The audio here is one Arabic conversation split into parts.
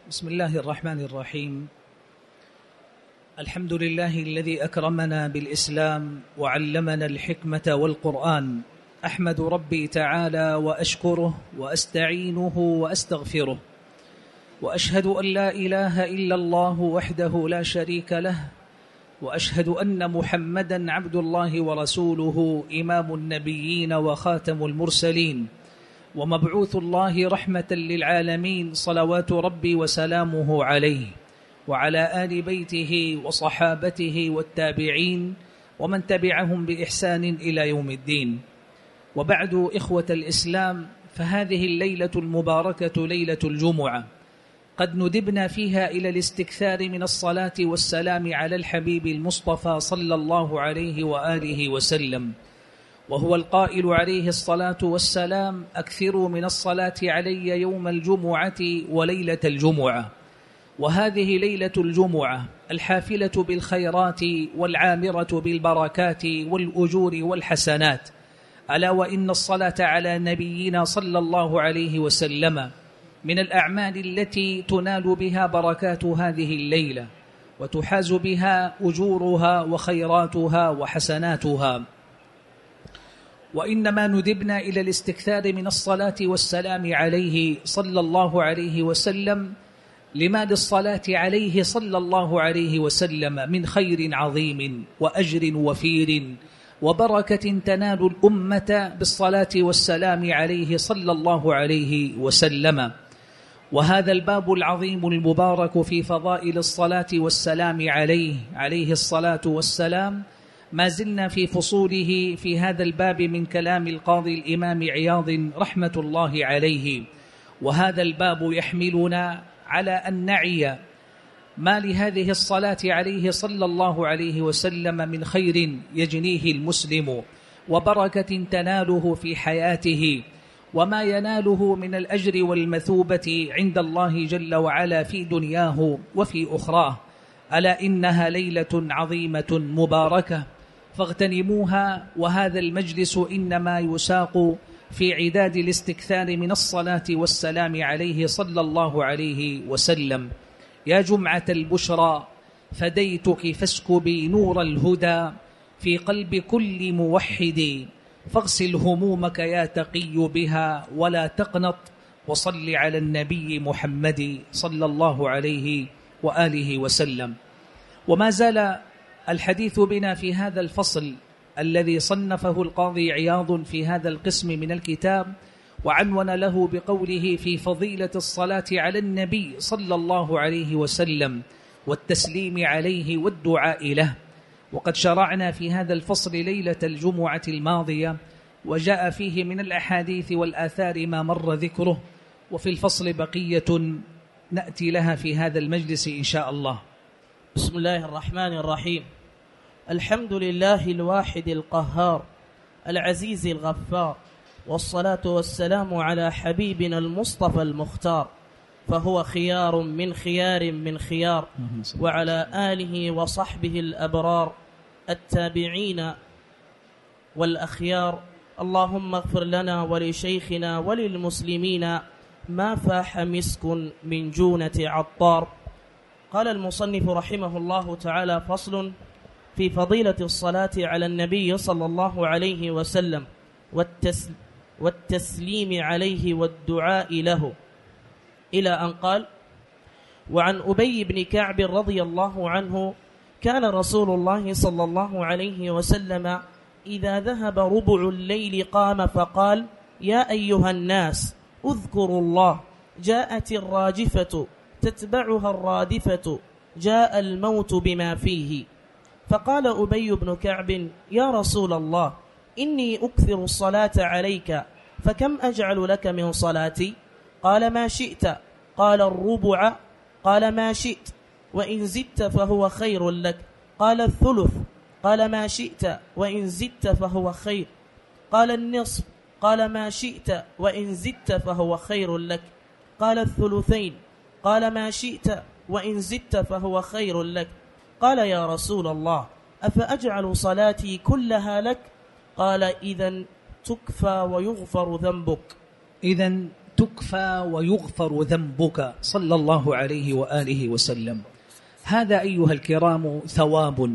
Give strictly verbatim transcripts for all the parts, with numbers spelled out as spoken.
بسم الله الرحمن الرحيم. الحمد لله الذي أكرمنا بالإسلام وعلمنا الحكمة والقرآن. أحمد ربي تعالى وأشكره وأستعينه وأستغفره، وأشهد أن لا إله إلا الله وحده لا شريك له، وأشهد أن محمدًا عبد الله ورسوله، إمام النبيين وخاتم المرسلين، ومبعوث الله رحمة للعالمين، صلوات ربي وسلامه عليه وعلى آل بيته وصحابته والتابعين ومن تبعهم بإحسان إلى يوم الدين. وبعد، إخوة الإسلام، فهذه الليلة المباركة ليلة الجمعة، قد ندبنا فيها إلى الاستكثار من الصلاة والسلام على الحبيب المصطفى صلى الله عليه وآله وسلم، وهو القائل عليه الصلاة والسلام: أكثروا من الصلاة علي يوم الجمعة وليلة الجمعة. وهذه ليلة الجمعة الحافلة بالخيرات والعامرة بالبركات والأجور والحسنات، ألا وإن الصلاة على نبينا صلى الله عليه وسلم من الأعمال التي تنال بها بركات هذه الليلة وتحاز بها أجورها وخيراتها وحسناتها. وإنما ندبنا إلى الاستكثار من الصلاة والسلام عليه صلى الله عليه وسلم لما للصلاة عليه صلى الله عليه وسلم من خير عظيم وأجر وفير وبركة تنال الأمة بالصلاة والسلام عليه صلى الله عليه وسلم. وهذا الباب العظيم المبارك في فضائل الصلاة والسلام عليه عليه الصلاة والسلام ما زلنا في فصوله في هذا الباب من كلام القاضي الإمام عياض رحمة الله عليه. وهذا الباب يحملنا على أن نعي ما لهذه الصلاة عليه صلى الله عليه وسلم من خير يجنيه المسلم وبركة تناله في حياته، وما يناله من الأجر والمثوبة عند الله جل وعلا في دنياه وفي أخراه. ألا إنها ليلة عظيمة مباركة فاغتنموها، وهذا المجلس إنما يساق في عداد الاستكثار من الصلاة والسلام عليه صلى الله عليه وسلم. يا جمعة البشرى فديتك فاسكبي نور الهدى في قلب كل موحد، فاغسل همومك يا تقي بها ولا تقنط، وصل على النبي محمد صلى الله عليه وآله وسلم. وما زال الحديث بنا في هذا الفصل الذي صنفه القاضي عياض في هذا القسم من الكتاب، وعنون له بقوله: في فضيلة الصلاة على النبي صلى الله عليه وسلم والتسليم عليه والدعاء له. وقد شرعنا في هذا الفصل ليلة الجمعة الماضية، وجاء فيه من الأحاديث والآثار ما مر ذكره، وفي الفصل بقية نأتي لها في هذا المجلس إن شاء الله. بسم الله الرحمن الرحيم. الحمد لله الواحد القهار العزيز الغفار، والصلاة والسلام على حبيبنا المصطفى المختار، فهو خيار من خيار من خيار، وعلى آله وصحبه الأبرار التابعين والأخيار. اللهم اغفر لنا ولشيخنا وللمسلمين ما فاح مسك من جونة عطار. قال المصنف رحمه الله تعالى: فصل في فضيلة الصلاة على النبي صلى الله عليه وسلم والتسل والتسليم عليه والدعاء له، إلى أن قال: وعن أبي بن كعب رضي الله عنه: كان رسول الله صلى الله عليه وسلم إذا ذهب ربع الليل قام فقال: يا أيها الناس اذكروا الله، جاءت الراجفة تتبعها الرادفة، جاء الموت بما فيه. فقال أبي بن كعب: يا رسول الله، إني أكثر الصلاة عليك، فكم أجعل لك من صلاتي؟ قال: ما شئت. قال: الربع. قال: ما شئت، وإن زدت فهو خير لك. قال: الثلث. قال: ما شئت، وإن زدت فهو خير. قال: النصف. قال: ما شئت، وإن زدت فهو خير لك. قال: الثلثين. قال: ما شئت، وإن زدت فهو خير لك. قال: يا رسول الله، أفأجعل صلاتي كلها لك؟ قال: إذن تكفى ويغفر ذنبك. إذن تكفى ويغفر ذنبك صلى الله عليه وآله وسلم. هذا أيها الكرام ثواب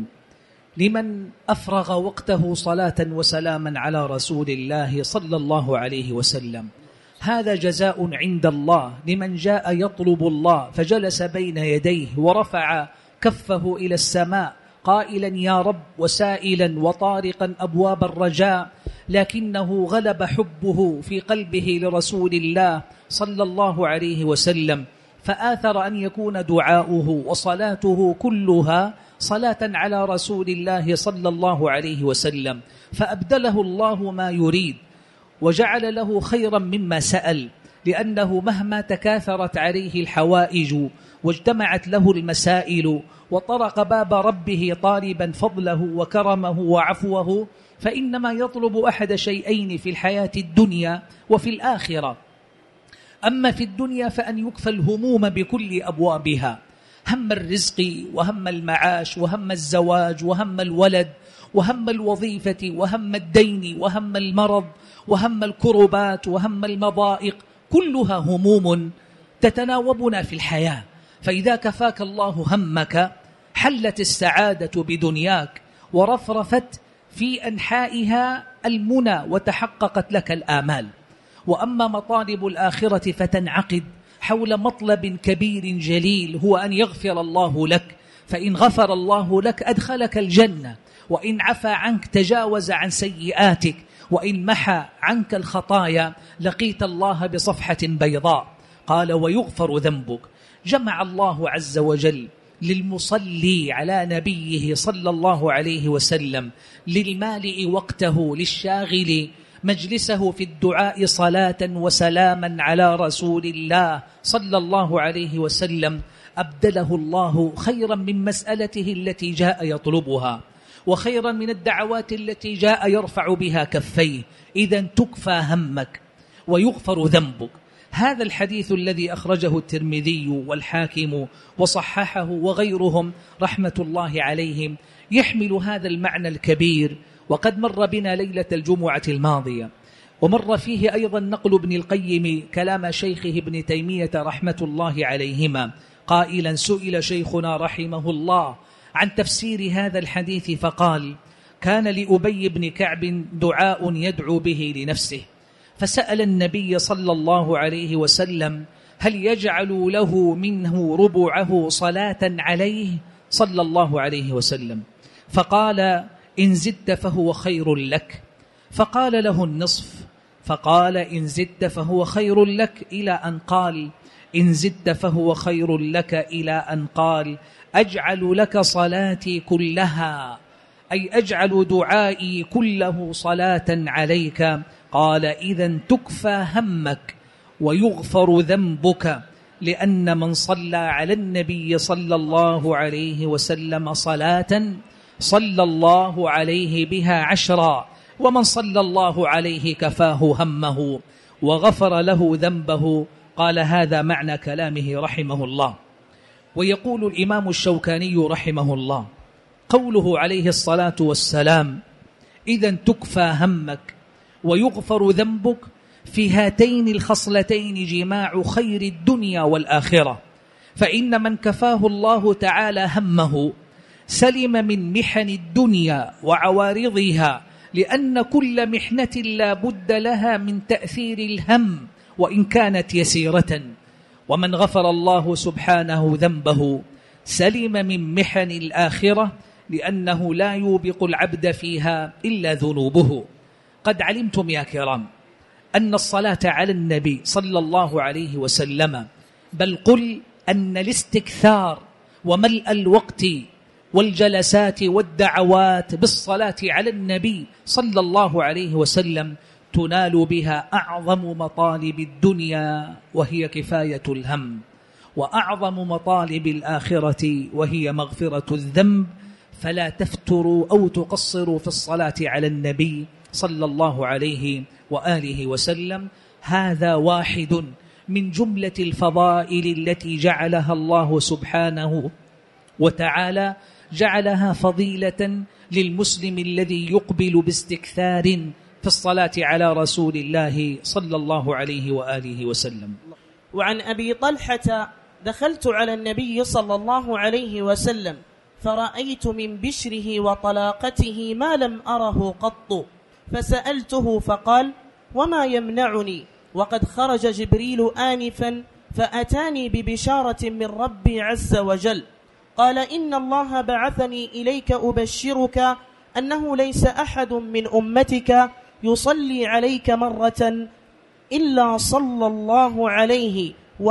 لمن أفرغ وقته صلاة وسلاما على رسول الله صلى الله عليه وسلم. هذا جزاء عند الله لمن جاء يطلب الله فجلس بين يديه ورفع كفه إلى السماء قائلا يا رب وسائلا وطارقا أبواب الرجاء، لكنه غلب حبه في قلبه لرسول الله صلى الله عليه وسلم، فآثر أن يكون دعاؤه وصلاته كلها صلاة على رسول الله صلى الله عليه وسلم، فأبدله الله ما يريد وجعل له خيرا مما سأل، لأنه مهما تكاثرت عليه الحوائج واجتمعت له المسائل وطرق باب ربه طالبا فضله وكرمه وعفوه، فإنما يطلب أحد شيئين في الحياة الدنيا وفي الآخرة. أما في الدنيا فأن يكفى الهموم بكل أبوابها، هم الرزق وهم المعاش وهم الزواج وهم الولد وهم الوظيفة وهم الدين وهم المرض وهم الكربات وهم المضائق، كلها هموم تتناوبنا في الحياة. فإذا كفاك الله همك حلت السعادة بدنياك ورفرفت في أنحائها المنى وتحققت لك الآمال. وأما مطالب الآخرة فتنعقد حول مطلب كبير جليل هو أن يغفر الله لك، فإن غفر الله لك أدخلك الجنة، وإن عفى عنك تجاوز عن سيئاتك، وإن محى عنك الخطايا لقيت الله بصفحة بيضاء. قال ويغفر ذنبك. جمع الله عز وجل للمصلي على نبيه صلى الله عليه وسلم للمالئ وقته للشاغل مجلسه في الدعاء صلاة وسلاما على رسول الله صلى الله عليه وسلم، أبدله الله خيرا من مسألته التي جاء يطلبها وخيرا من الدعوات التي جاء يرفع بها كفيه. إذن تكفى همك ويغفر ذنبك. هذا الحديث الذي أخرجه الترمذي والحاكم وصححه وغيرهم رحمة الله عليهم يحمل هذا المعنى الكبير، وقد مر بنا ليلة الجمعة الماضية، ومر فيه أيضا نقل ابن القيم كلام شيخه ابن تيمية رحمة الله عليهما قائلا سئل شيخنا رحمه الله عن تفسير هذا الحديث فقال كان لأبي بن كعب دعاء يدعو به لنفسه، فسأل النبي صلى الله عليه وسلم هل يجعل له منه ربعه صلاة عليه صلى الله عليه وسلم، فقال إن زدت فهو خير لك، فقال له النصف، فقال إن زدت فهو خير لك، إلى أن قال إن زدت فهو خير لك، إلى أن قال أجعل لك صلاتي كلها، أي أجعل دعائي كله صلاة عليك. قال إذن تكفى همك ويغفر ذنبك، لأن من صلى على النبي صلى الله عليه وسلم صلاة صلى الله عليه بها عشرا، ومن صلى الله عليه كفاه همه وغفر له ذنبه. قال هذا معنى كلامه رحمه الله. ويقول الإمام الشوكاني رحمه الله قوله عليه الصلاة والسلام إذن تكفى همك ويغفر ذنبك، في هاتين الخصلتين جماع خير الدنيا والآخرة. فإن من كفاه الله تعالى همه سلم من محن الدنيا وعوارضها، لأن كل محنة لا بد لها من تأثير الهم وإن كانت يسيرة. ومن غفر الله سبحانه ذنبه سلم من محن الآخرة، لأنه لا يوبق العبد فيها إلا ذنوبه. قد علمتم يا كرام أن الصلاة على النبي صلى الله عليه وسلم، بل قل أن الاستكثار وملء الوقت والجلسات والدعوات بالصلاة على النبي صلى الله عليه وسلم تنال بها أعظم مطالب الدنيا وهي كفاية الهم، وأعظم مطالب الآخرة وهي مغفرة الذنب. فلا تفتروا أو تقصروا في الصلاة على النبي صلى الله عليه وآله وسلم. هذا واحد من جملة الفضائل التي جعلها الله سبحانه وتعالى، جعلها فضيلة للمسلم الذي يقبل باستكثار في الصلاة على رسول الله صلى الله عليه وآله وسلم. وعن أبي طلحة: دخلت على النبي صلى الله عليه وسلم فرأيت من بشره وطلاقته ما لم أره قط، فسألته فقال: وما يمنعني وقد خرج جبريل آنفا فأتاني ببشارة من ربي عز وجل، قال: إن الله بعثني إليك أبشرك أنه ليس أحد من أمتك يصلي عليك مرة إلا صلى الله عليه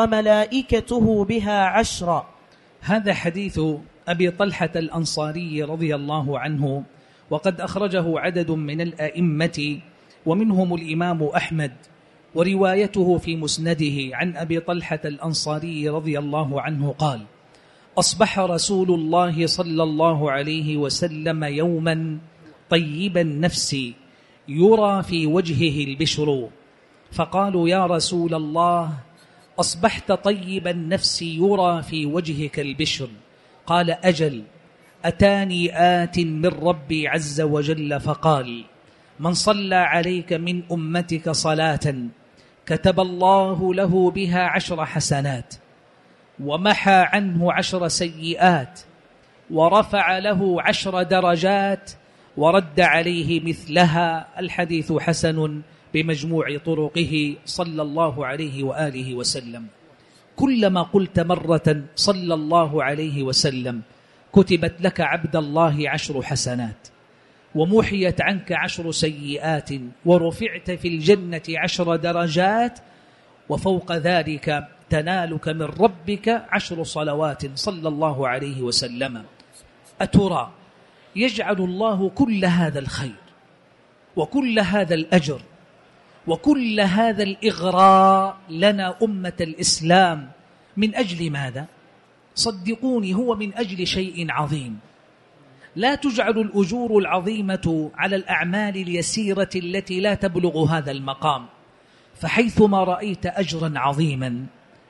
وملائكته بها عشرا. هذا حديث أبي طلحة الأنصاري رضي الله عنه، وقد أخرجه عدد من الأئمة ومنهم الإمام أحمد، وروايته في مسنده عن أبي طلحة الأنصاري رضي الله عنه قال: أصبح رسول الله صلى الله عليه وسلم يوما طيب النفس يرى في وجهه البشر، فقالوا: يا رسول الله، أصبحت طيب النفس يرى في وجهك البشر؟ قال: أجل، أتاني آت من ربي عز وجل فقال: من صلى عليك من أمتك صلاة كتب الله له بها عشر حسنات، ومحى عنه عشر سيئات، ورفع له عشر درجات، ورد عليه مثلها. الحديث حسن بمجموع طرقه صلى الله عليه وآله وسلم. كلما قلت مرة صلى الله عليه وسلم كتبت لك عبد الله عشر حسنات، ومحيت عنك عشر سيئات، ورفعت في الجنة عشر درجات، وفوق ذلك تنالك من ربك عشر صلوات صلى الله عليه وسلم. أترى يجعل الله كل هذا الخير وكل هذا الأجر وكل هذا الإغراء لنا أمة الإسلام من أجل ماذا؟ صدقوني، هو من أجل شيء عظيم. لا تجعل الأجور العظيمة على الأعمال اليسيرة التي لا تبلغ هذا المقام، فحيثما رأيت أجرا عظيما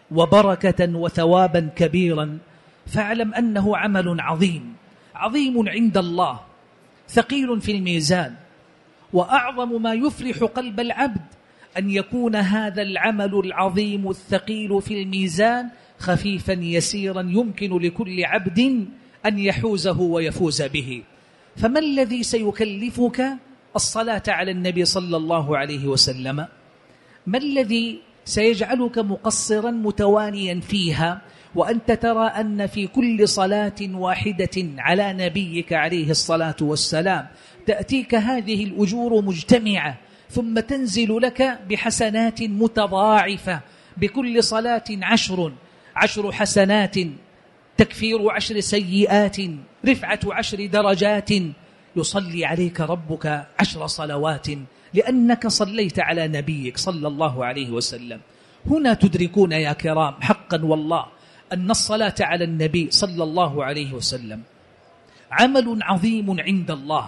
وبركة وثوابا كبيرا فاعلم أنه عمل عظيم عظيم عند الله، ثقيل في الميزان. وأعظم ما يفرح قلب العبد أن يكون هذا العمل العظيم الثقيل في الميزان خفيفا يسيرا يمكن لكل عبد أن يحوزه ويفوز به. فما الذي سيكلفك الصلاة على النبي صلى الله عليه وسلم؟ ما الذي سيجعلك مقصرا متوانيا فيها وأنت ترى أن في كل صلاة واحدة على نبيك عليه الصلاة والسلام تأتيك هذه الأجور مجتمعة، ثم تنزل لك بحسنات متضاعفة، بكل صلاة عشر عشر حسنات، تكفير عشر سيئات، رفعة عشر درجات، يصلي عليك ربك عشر صلوات لأنك صليت على نبيك صلى الله عليه وسلم. هنا تدركون يا كرام حقا والله أن الصلاة على النبي صلى الله عليه وسلم عمل عظيم عند الله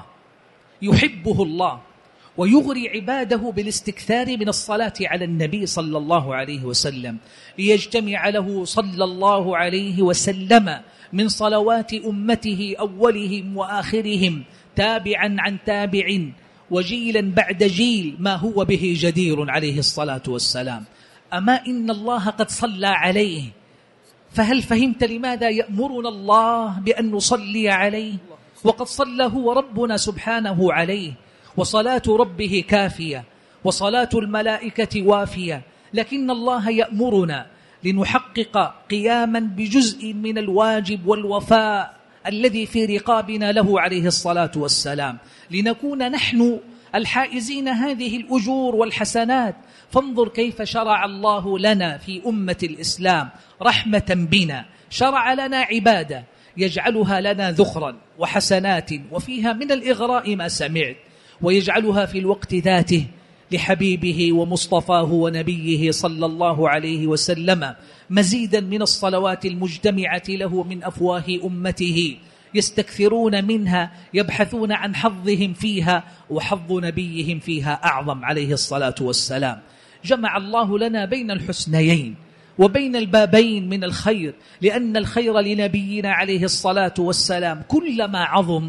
يحبه الله، ويغري عباده بالاستكثار من الصلاة على النبي صلى الله عليه وسلم، ليجتمع له صلى الله عليه وسلم من صلوات أمته أولهم وآخرهم تابعا عن تابع وجيلا بعد جيل ما هو به جدير عليه الصلاة والسلام. أما إن الله قد صلى عليه، فهل فهمت لماذا يأمرنا الله بأن نصلي عليه؟ وقد صلى هو ربنا سبحانه عليه، وصلاة ربه كافية وصلاة الملائكة وافية، لكن الله يأمرنا لنحقق قياما بجزء من الواجب والوفاء الذي في رقابنا له عليه الصلاة والسلام، لنكون نحن الحائزين هذه الأجور والحسنات. فانظر كيف شرع الله لنا في أمة الإسلام رحمة بنا، شرع لنا عبادة يجعلها لنا ذخرا وحسنات وفيها من الإغراء ما سمعت، ويجعلها في الوقت ذاته لحبيبه ومصطفاه ونبيه صلى الله عليه وسلم مزيدا من الصلوات المجتمعة له من أفواه أمته، يستكثرون منها، يبحثون عن حظهم فيها، وحظ نبيهم فيها أعظم عليه الصلاة والسلام. جمع الله لنا بين الحسنيين وبين البابين من الخير، لأن الخير لنبينا عليه الصلاة والسلام كلما عظم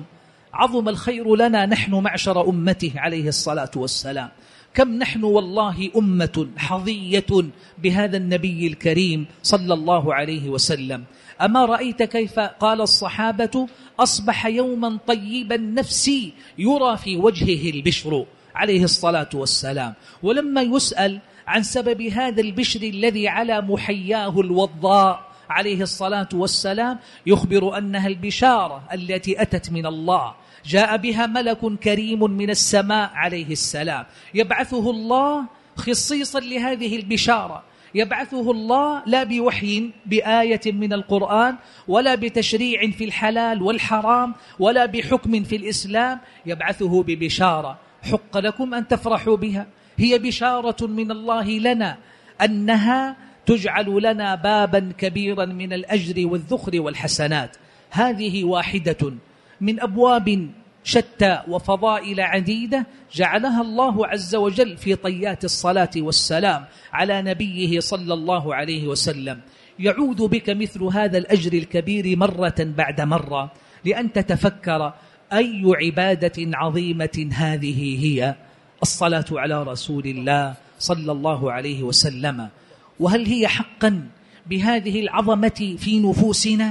عظم الخير لنا نحن معشر أمته عليه الصلاة والسلام. كم نحن والله أمة حظية بهذا النبي الكريم صلى الله عليه وسلم. أما رأيت كيف قال الصحابة: أصبح يوما طيب النفس يرى في وجهه البشر عليه الصلاة والسلام. ولما يسأل عن سبب هذا البشر الذي على محياه الوضاء عليه الصلاة والسلام يخبر أنها البشارة التي أتت من الله، جاء بها ملك كريم من السماء عليه السلام، يبعثه الله خصيصا لهذه البشارة، يبعثه الله لا بوحي بآية من القرآن ولا بتشريع في الحلال والحرام ولا بحكم في الإسلام، يبعثه ببشارة حق لكم أن تفرحوا بها. هي بشارة من الله لنا أنها تجعل لنا بابا كبيرا من الأجر والذخر والحسنات. هذه واحدة من أبواب شتى وفضائل عديدة جعلها الله عز وجل في طيات الصلاة والسلام على نبيه صلى الله عليه وسلم. يعود بك مثل هذا الأجر الكبير مرة بعد مرة لأن تتفكر أي عبادة عظيمة هذه هي الصلاة على رسول الله صلى الله عليه وسلم. وهل هي حقا بهذه العظمة في نفوسنا؟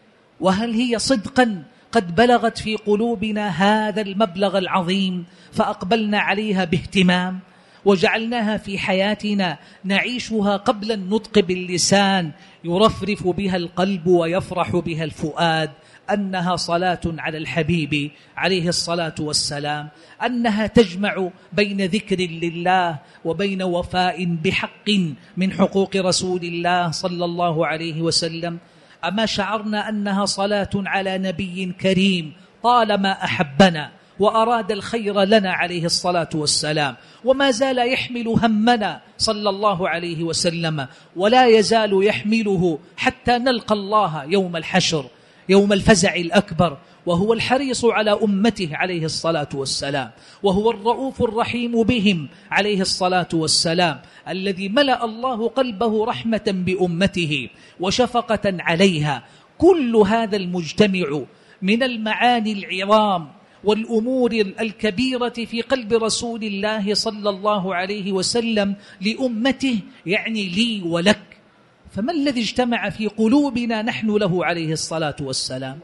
وهل هي صدقا قد بلغت في قلوبنا هذا المبلغ العظيم فأقبلنا عليها باهتمام وجعلناها في حياتنا نعيشها قبل النطق باللسان يرفرف بها القلب ويفرح بها الفؤاد؟ أنها صلاة على الحبيب عليه الصلاة والسلام، أنها تجمع بين ذكر لله وبين وفاء بحق من حقوق رسول الله صلى الله عليه وسلم. أما شعرنا أنها صلاة على نبي كريم طالما أحبنا وأراد الخير لنا عليه الصلاة والسلام، وما زال يحمل همنا صلى الله عليه وسلم ولا يزال يحمله حتى نلقى الله يوم الحشر يوم الفزع الأكبر، وهو الحريص على أمته عليه الصلاة والسلام، وهو الرؤوف الرحيم بهم عليه الصلاة والسلام، الذي ملأ الله قلبه رحمة بأمته وشفقة عليها. كل هذا المجتمع من المعاني العظام والأمور الكبيرة في قلب رسول الله صلى الله عليه وسلم لأمته، يعني لي ولك. فما الذي اجتمع في قلوبنا نحن له عليه الصلاة والسلام؟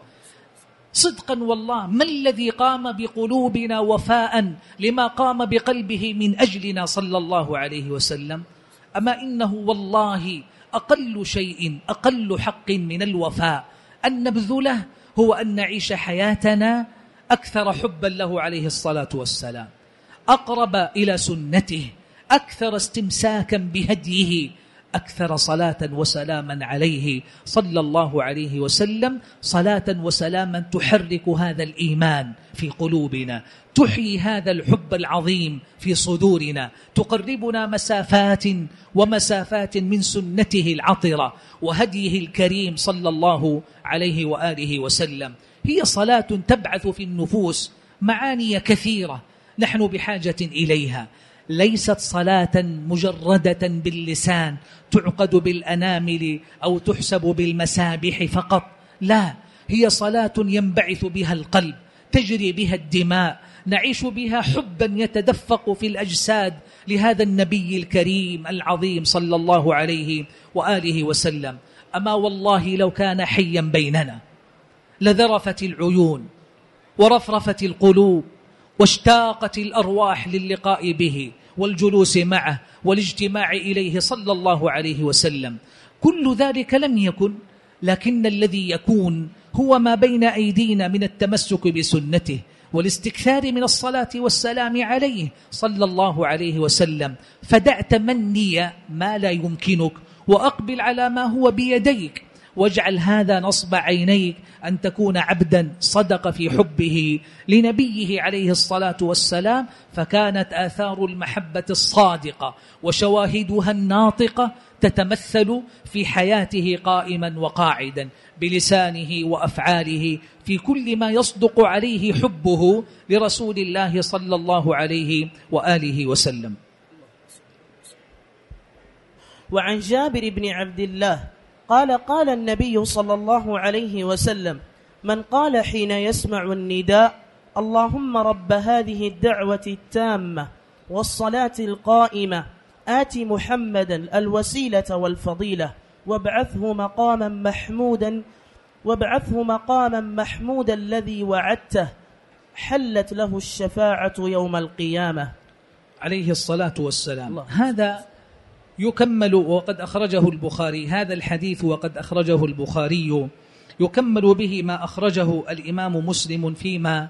صدقا والله ما الذي قام بقلوبنا وفاء لما قام بقلبه من أجلنا صلى الله عليه وسلم؟ أما إنه والله أقل شيء أقل حق من الوفاء أن نبذله هو أن نعيش حياتنا أكثر حبا له عليه الصلاة والسلام، أقرب إلى سنته، أكثر استمساكا بهديه، أكثر صلاة وسلاما عليه صلى الله عليه وسلم، صلاة وسلاما تحرك هذا الإيمان في قلوبنا، تحيي هذا الحب العظيم في صدورنا، تقربنا مسافات ومسافات من سنته العطرة وهديه الكريم صلى الله عليه وآله وسلم. هي صلاة تبعث في النفوس معاني كثيرة نحن بحاجة إليها، ليست صلاة مجردة باللسان تعقد بالأنامل أو تحسب بالمسابح فقط، لا، هي صلاة ينبعث بها القلب، تجري بها الدماء، نعيش بها حبا يتدفق في الأجساد لهذا النبي الكريم العظيم صلى الله عليه وآله وسلم. أما والله لو كان حيا بيننا لذرفت العيون ورفرفت القلوب واشتاقت الأرواح للقاء به والجلوس معه والاجتماع إليه صلى الله عليه وسلم. كل ذلك لم يكن، لكن الذي يكون هو ما بين أيدينا من التمسك بسنته والاستكثار من الصلاة والسلام عليه صلى الله عليه وسلم. فدع تمني ما لا يمكنك وأقبل على ما هو بيديك، واجعل هذا نصب عينيك أن تكون عبدا صدق في حبه لنبيه عليه الصلاة والسلام. فكانت آثار المحبة الصادقة وشواهدها الناطقة تتمثل في حياته قائما وقاعدا بلسانه وأفعاله في كل ما يصدق عليه حبه لرسول الله صلى الله عليه وآله وسلم. وعن جابر بن عبد الله قال قال النبي صلى الله عليه وسلم: من قال حين يسمع النداء اللهم رب هذه الدعوة التامة والصلاة القائمة آت محمدا الوسيلة والفضيلة وابعثه مقاما محمودا وابعثه مقاما محمودا الذي وعدته حلت له الشفاعة يوم القيامة. عليه الصلاة والسلام. الله. هذا يكمل وقد أخرجه البخاري، هذا الحديث وقد أخرجه البخاري يكمل به ما أخرجه الإمام مسلم فيما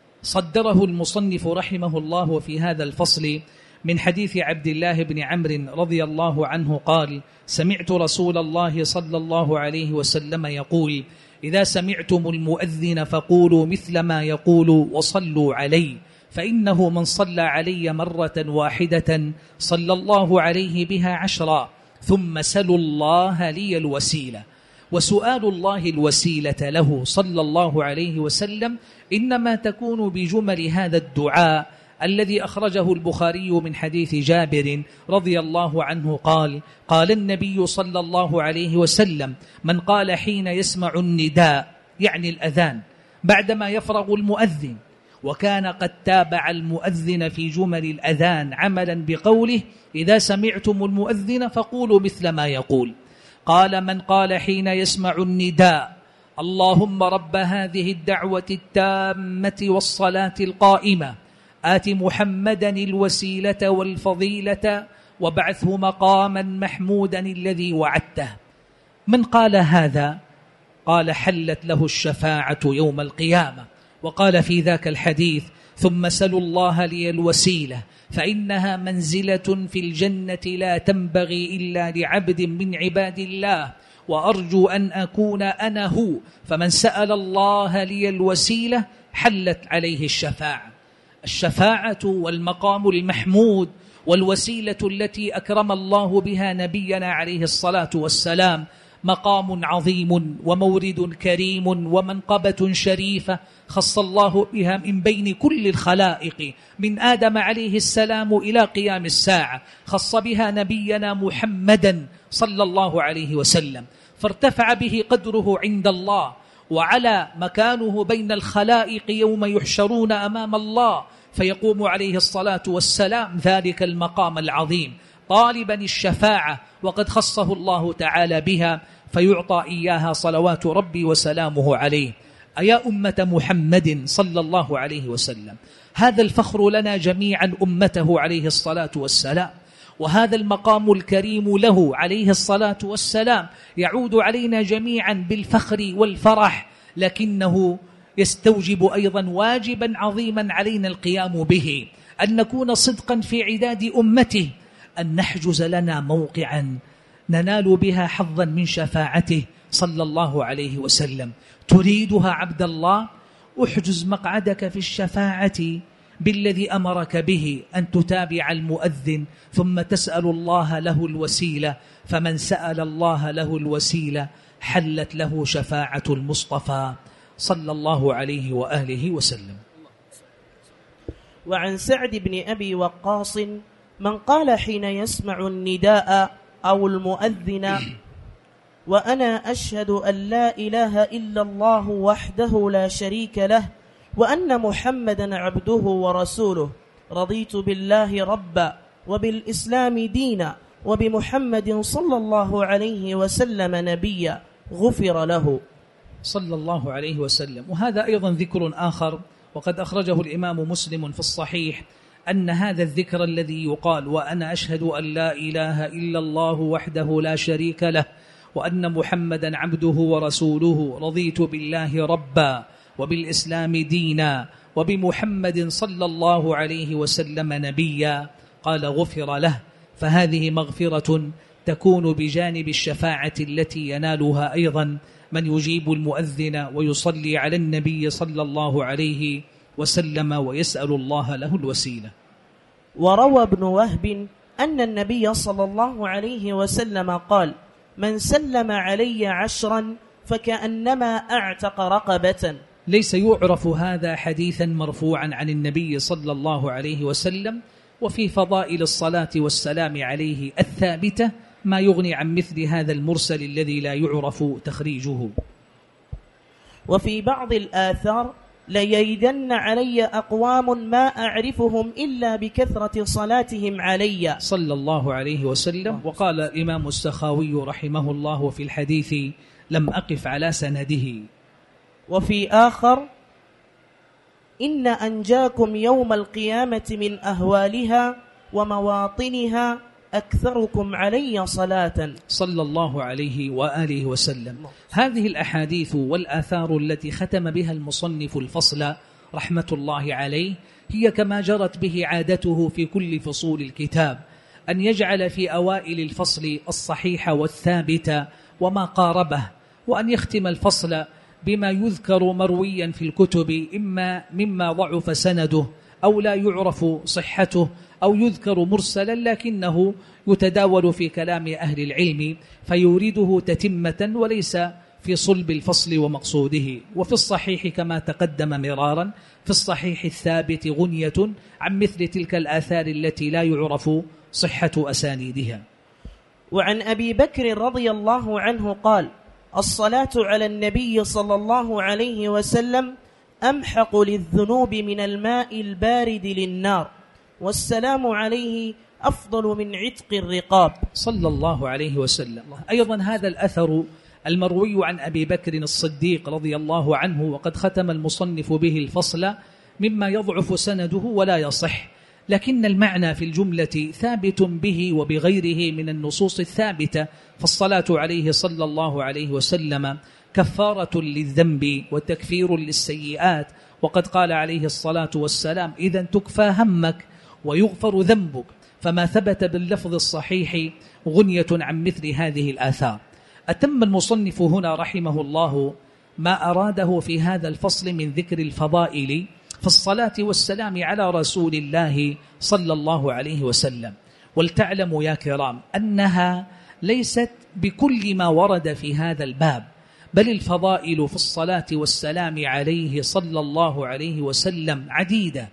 صدره المصنف رحمه الله وفي هذا الفصل من حديث عبد الله بن عمرو رضي الله عنه قال: سمعت رسول الله صلى الله عليه وسلم يقول: إذا سمعتم المؤذن فقولوا مثل ما يقول وصلوا عليه، فإنه من صلى علي مرة واحدة صلى الله عليه بها عشرا، ثم سلوا الله لي الوسيلة. وسؤال الله الوسيلة له صلى الله عليه وسلم إنما تكون بجمل هذا الدعاء الذي أخرجه البخاري من حديث جابر رضي الله عنه قال: قال النبي صلى الله عليه وسلم: من قال حين يسمع النداء، يعني الأذان، بعدما يفرغ المؤذن، وكان قد تابع المؤذن في جمل الأذان عملا بقوله: إذا سمعتم المؤذن فقولوا مثل ما يقول. قال: من قال حين يسمع النداء: اللهم رب هذه الدعوة التامة والصلاة القائمة آت محمدا الوسيلة والفضيلة وابعثه مقاما محمودا الذي وعدته. من قال هذا قال: حلت له الشفاعة يوم القيامة. وقال في ذاك الحديث: ثم سلوا الله لي الوسيلة فإنها منزلة في الجنة لا تنبغي إلا لعبد من عباد الله، وأرجو أن أكون أنا هو، فمن سأل الله لي الوسيلة حلت عليه الشفاعة. الشفاعة والمقام المحمود والوسيلة التي أكرم الله بها نبينا عليه الصلاة والسلام مقام عظيم ومورد كريم ومنقبة شريفة خص الله بها من بين كل الخلائق من آدم عليه السلام إلى قيام الساعة، خص بها نبينا محمدا صلى الله عليه وسلم، فارتفع به قدره عند الله وعلى مكانه بين الخلائق يوم يحشرون أمام الله، فيقوم عليه الصلاة والسلام ذلك المقام العظيم طالبا الشفاعة وقد خصه الله تعالى بها، فيعطى إياها صلوات ربي وسلامه عليه. أيا أمة محمد صلى الله عليه وسلم، هذا الفخر لنا جميعا أمته عليه الصلاة والسلام، وهذا المقام الكريم له عليه الصلاة والسلام يعود علينا جميعا بالفخر والفرح، لكنه يستوجب أيضا واجبا عظيما علينا القيام به، أن نكون صدقا في عداد أمته، أن نحجز لنا موقعا ننال بها حظا من شفاعته صلى الله عليه وسلم. تريدها عبد الله؟ احجز مقعدك في الشفاعة بالذي أمرك به، أن تتابع المؤذن ثم تسأل الله له الوسيلة، فمن سأل الله له الوسيلة حلت له شفاعة المصطفى صلى الله عليه وآله وسلم. وعن سعد بن أبي وقاص: من قال حين يسمع النداء أو المؤذن: وأنا أشهد أن لا إله إلا الله وحده لا شريك له وأن محمدا عبده ورسوله، رضيت بالله ربا وبالإسلام دينا وبمحمد صلى الله عليه وسلم نبيا، غفر له صلى الله عليه وسلم. وهذا أيضا ذكر آخر وقد أخرجه الإمام مسلم في الصحيح، أن هذا الذكر الذي يقال: وأنا أشهد أن لا إله إلا الله وحده لا شريك له وأن محمدا عبده ورسوله، رضيت بالله ربا وبالإسلام دينا وبمحمد صلى الله عليه وسلم نبيا، قال: غفر له. فهذه مغفرة تكون بجانب الشفاعة التي ينالها أيضا من يجيب المؤذن ويصلي على النبي صلى الله عليه وسلم ويسأل الله له الوسيلة. وروى ابن وهب أن النبي صلى الله عليه وسلم قال: من سلم علي عشرا فكأنما أعتق رقبة. ليس يعرف هذا حديثا مرفوعا عن النبي صلى الله عليه وسلم، وفي فضائل الصلاة والسلام عليه الثابتة ما يغني عن مثل هذا المرسل الذي لا يعرف تخريجه. وفي بعض الآثار ليردن علي أقوام ما أعرفهم إلا بكثرة صلاتهم علي صلى الله عليه وسلم. وقال الإمام السخاوي رحمه الله في الحديث: لم أقف على سنده. وفي آخر: إن أنجاكم يوم القيامة من أهوالها ومواطنها أكثركم علي صلاة صلى الله عليه وآله وسلم. هذه الأحاديث والآثار التي ختم بها المصنف الفصل رحمة الله عليه هي كما جرت به عادته في كل فصول الكتاب، أن يجعل في أوائل الفصل الصحيح والثابت وما قاربه، وأن يختم الفصل بما يذكر مرويا في الكتب إما مما ضعف سنده أو لا يعرف صحته أو يذكر مرسلا لكنه يتداول في كلام أهل العلم فيورده تتمة وليس في صلب الفصل ومقصوده. وفي الصحيح كما تقدم مرارا، في الصحيح الثابت غنية عن مثل تلك الآثار التي لا يعرف صحة أسانيدها. وعن أبي بكر رضي الله عنه قال: الصلاة على النبي صلى الله عليه وسلم أمحق للذنوب من الماء البارد للنار، والسلام عليه أفضل من عتق الرقاب صلى الله عليه وسلم. أيضا هذا الأثر المروي عن أبي بكر الصديق رضي الله عنه، وقد ختم المصنف به الفصل، مما يضعف سنده ولا يصح، لكن المعنى في الجملة ثابت به وبغيره من النصوص الثابتة. فالصلاة عليه صلى الله عليه وسلم كفارة للذنب وتكفير للسيئات، وقد قال عليه الصلاة والسلام: إذا تكفى همك ويغفر ذنبك. فما ثبت باللفظ الصحيح غنية عن مثل هذه الآثار. أتم المصنف هنا رحمه الله ما أراده في هذا الفصل من ذكر الفضائل في الصلاة والسلام على رسول الله صلى الله عليه وسلم. ولتعلموا يا كرام أنها ليست بكل ما ورد في هذا الباب، بل الفضائل في الصلاة والسلام عليه صلى الله عليه وسلم عديدة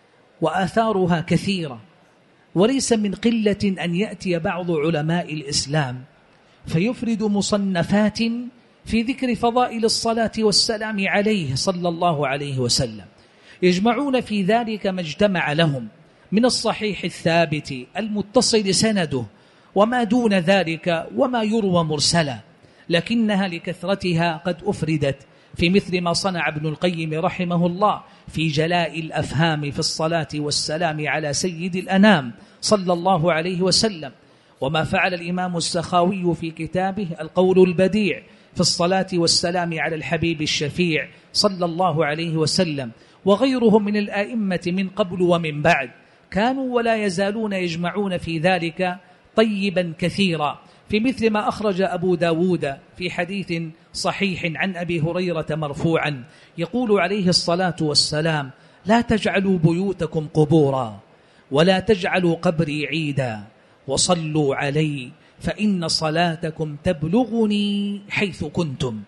وآثارها كثيرة، وليس من قلة أن يأتي بعض علماء الإسلام فيفرد مصنفات في ذكر فضائل الصلاة والسلام عليه صلى الله عليه وسلم، يجمعون في ذلك ما اجتمع لهم من الصحيح الثابت المتصل سنده وما دون ذلك وما يروى مرسلا، لكنها لكثرتها قد أفردت في مثل ما صنع ابن القيم رحمه الله في جلاء الأفهام في الصلاة والسلام على سيد الأنام صلى الله عليه وسلم، وما فعل الإمام السخاوي في كتابه القول البديع في الصلاة والسلام على الحبيب الشفيع صلى الله عليه وسلم، وغيرهم من الآئمة من قبل ومن بعد كانوا ولا يزالون يجمعون في ذلك طيبا كثيرا، في مثل ما أخرج أبو داود في حديث صحيح عن أبي هريرة مرفوعا يقول عليه الصلاة والسلام: لا تجعلوا بيوتكم قبورا ولا تجعلوا قبري عيدا وصلوا علي فإن صلاتكم تبلغني حيث كنتم.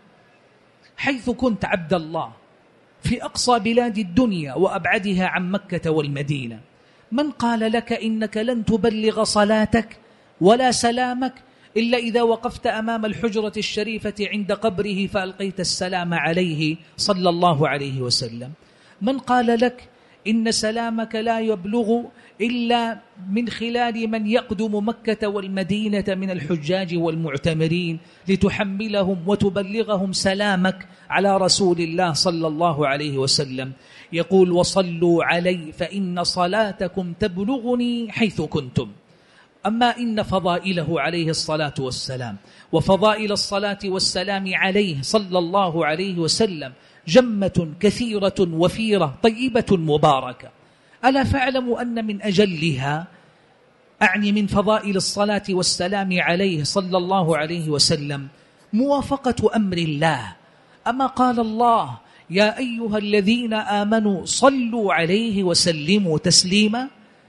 حيث كنت عبد الله في أقصى بلاد الدنيا وأبعدها عن مكة والمدينة، من قال لك إنك لن تبلغ صلاتك ولا سلامك إلا إذا وقفت أمام الحجرة الشريفة عند قبره فألقيت السلام عليه صلى الله عليه وسلم؟ من قال لك إن سلامك لا يبلغ إلا من خلال من يقدم مكة والمدينة من الحجاج والمعتمرين لتحملهم وتبلغهم سلامك على رسول الله صلى الله عليه وسلم؟ يقول: وصلوا علي فإن صلاتكم تبلغني حيث كنتم. أما إن فضائله عليه الصلاة والسلام وفضائل الصلاة والسلام عليه صلى الله عليه وسلم جمة كثيرة وفيرة طيبة مباركة. ألا فاعلموا أن من أجلها، أعني من فضائل الصلاة والسلام عليه صلى الله عليه وسلم، موافقة أمر الله. أما قال الله: يا أيها الذين آمنوا صلوا عليه وسلموا تسليما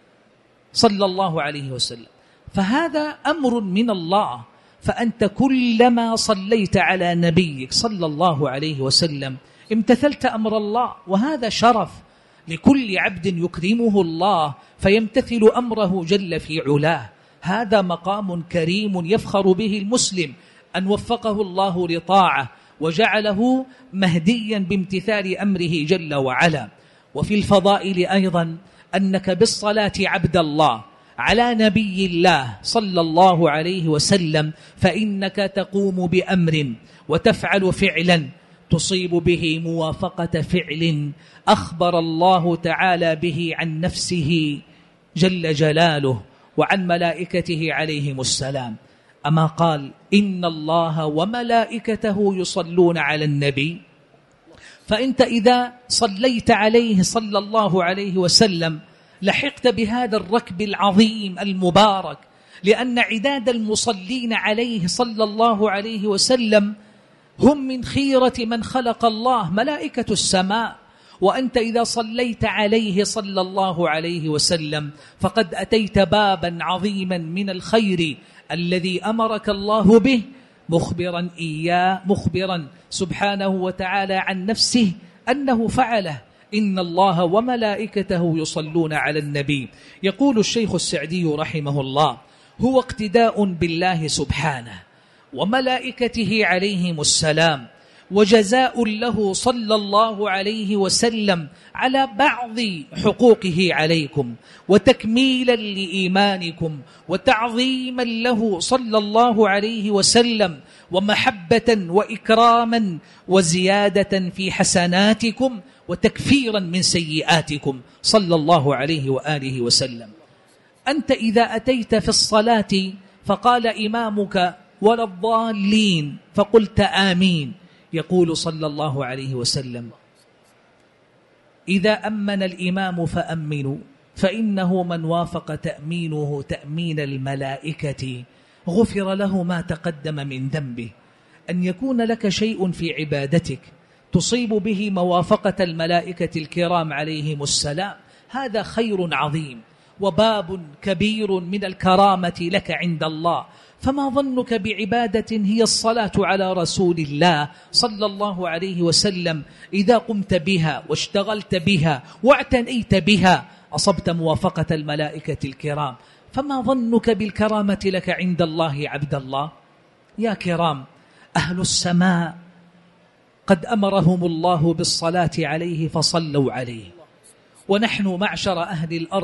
صلى الله عليه وسلم، فهذا أمر من الله. فأنت كلما صليت على نبيك صلى الله عليه وسلم امتثلت أمر الله، وهذا شرف لكل عبد يكرمه الله فيمتثل أمره جل في علاه. هذا مقام كريم يفخر به المسلم أن وفقه الله لطاعة وجعله مهديا بامتثال أمره جل وعلا. وفي الفضائل أيضا أنك بالصلاة عبد الله على نبي الله صلى الله عليه وسلم فإنك تقوم بأمر وتفعل فعلا تصيب به موافقة فعل أخبر الله تعالى به عن نفسه جل جلاله وعن ملائكته عليهم السلام. أما قال إن الله وملائكته يصلون على النبي، فأنت إذا صليت عليه صلى الله عليه وسلم لحقت بهذا الركب العظيم المبارك، لأن عداد المصلين عليه صلى الله عليه وسلم هم من خيرة من خلق الله ملائكة السماء. وأنت إذا صليت عليه صلى الله عليه وسلم فقد أتيت بابا عظيما من الخير الذي أمرك الله به، مخبرا إياه مخبرا سبحانه وتعالى عن نفسه أنه فعله. إن الله وملائكته يصلون على النبي. يقول الشيخ السعدي رحمه الله: هو اقتداء بالله سبحانه وملائكته عليهم السلام، وجزاء له صلى الله عليه وسلم على بعض حقوقه عليكم، وتكميلا لإيمانكم، وتعظيما له صلى الله عليه وسلم، ومحبة وإكراما وزيادة في حسناتكم، وتكفيرا من سيئاتكم صلى الله عليه وآله وسلم. أنت إذا أتيت في الصلاة فقال إمامك ولا الضالين فقلت آمين، يقول صلى الله عليه وسلم: إذا أمن الإمام فأمنوا، فإنه من وافق تأمينه تأمين الملائكة غفر له ما تقدم من ذنبه. أن يكون لك شيء في عبادتك تصيب به موافقة الملائكة الكرام عليهم السلام، هذا خير عظيم وباب كبير من الكرامة لك عند الله. فما ظنك بعبادة هي الصلاة على رسول الله صلى الله عليه وسلم؟ إذا قمت بها واشتغلت بها واعتنيت بها أصبت موافقة الملائكة الكرام، فما ظنك بالكرامة لك عند الله عبد الله؟ يا كرام، أهل السماء قد أمرهم الله بالصلاة عليه فصلوا عليه، ونحن معشر أهل الأرض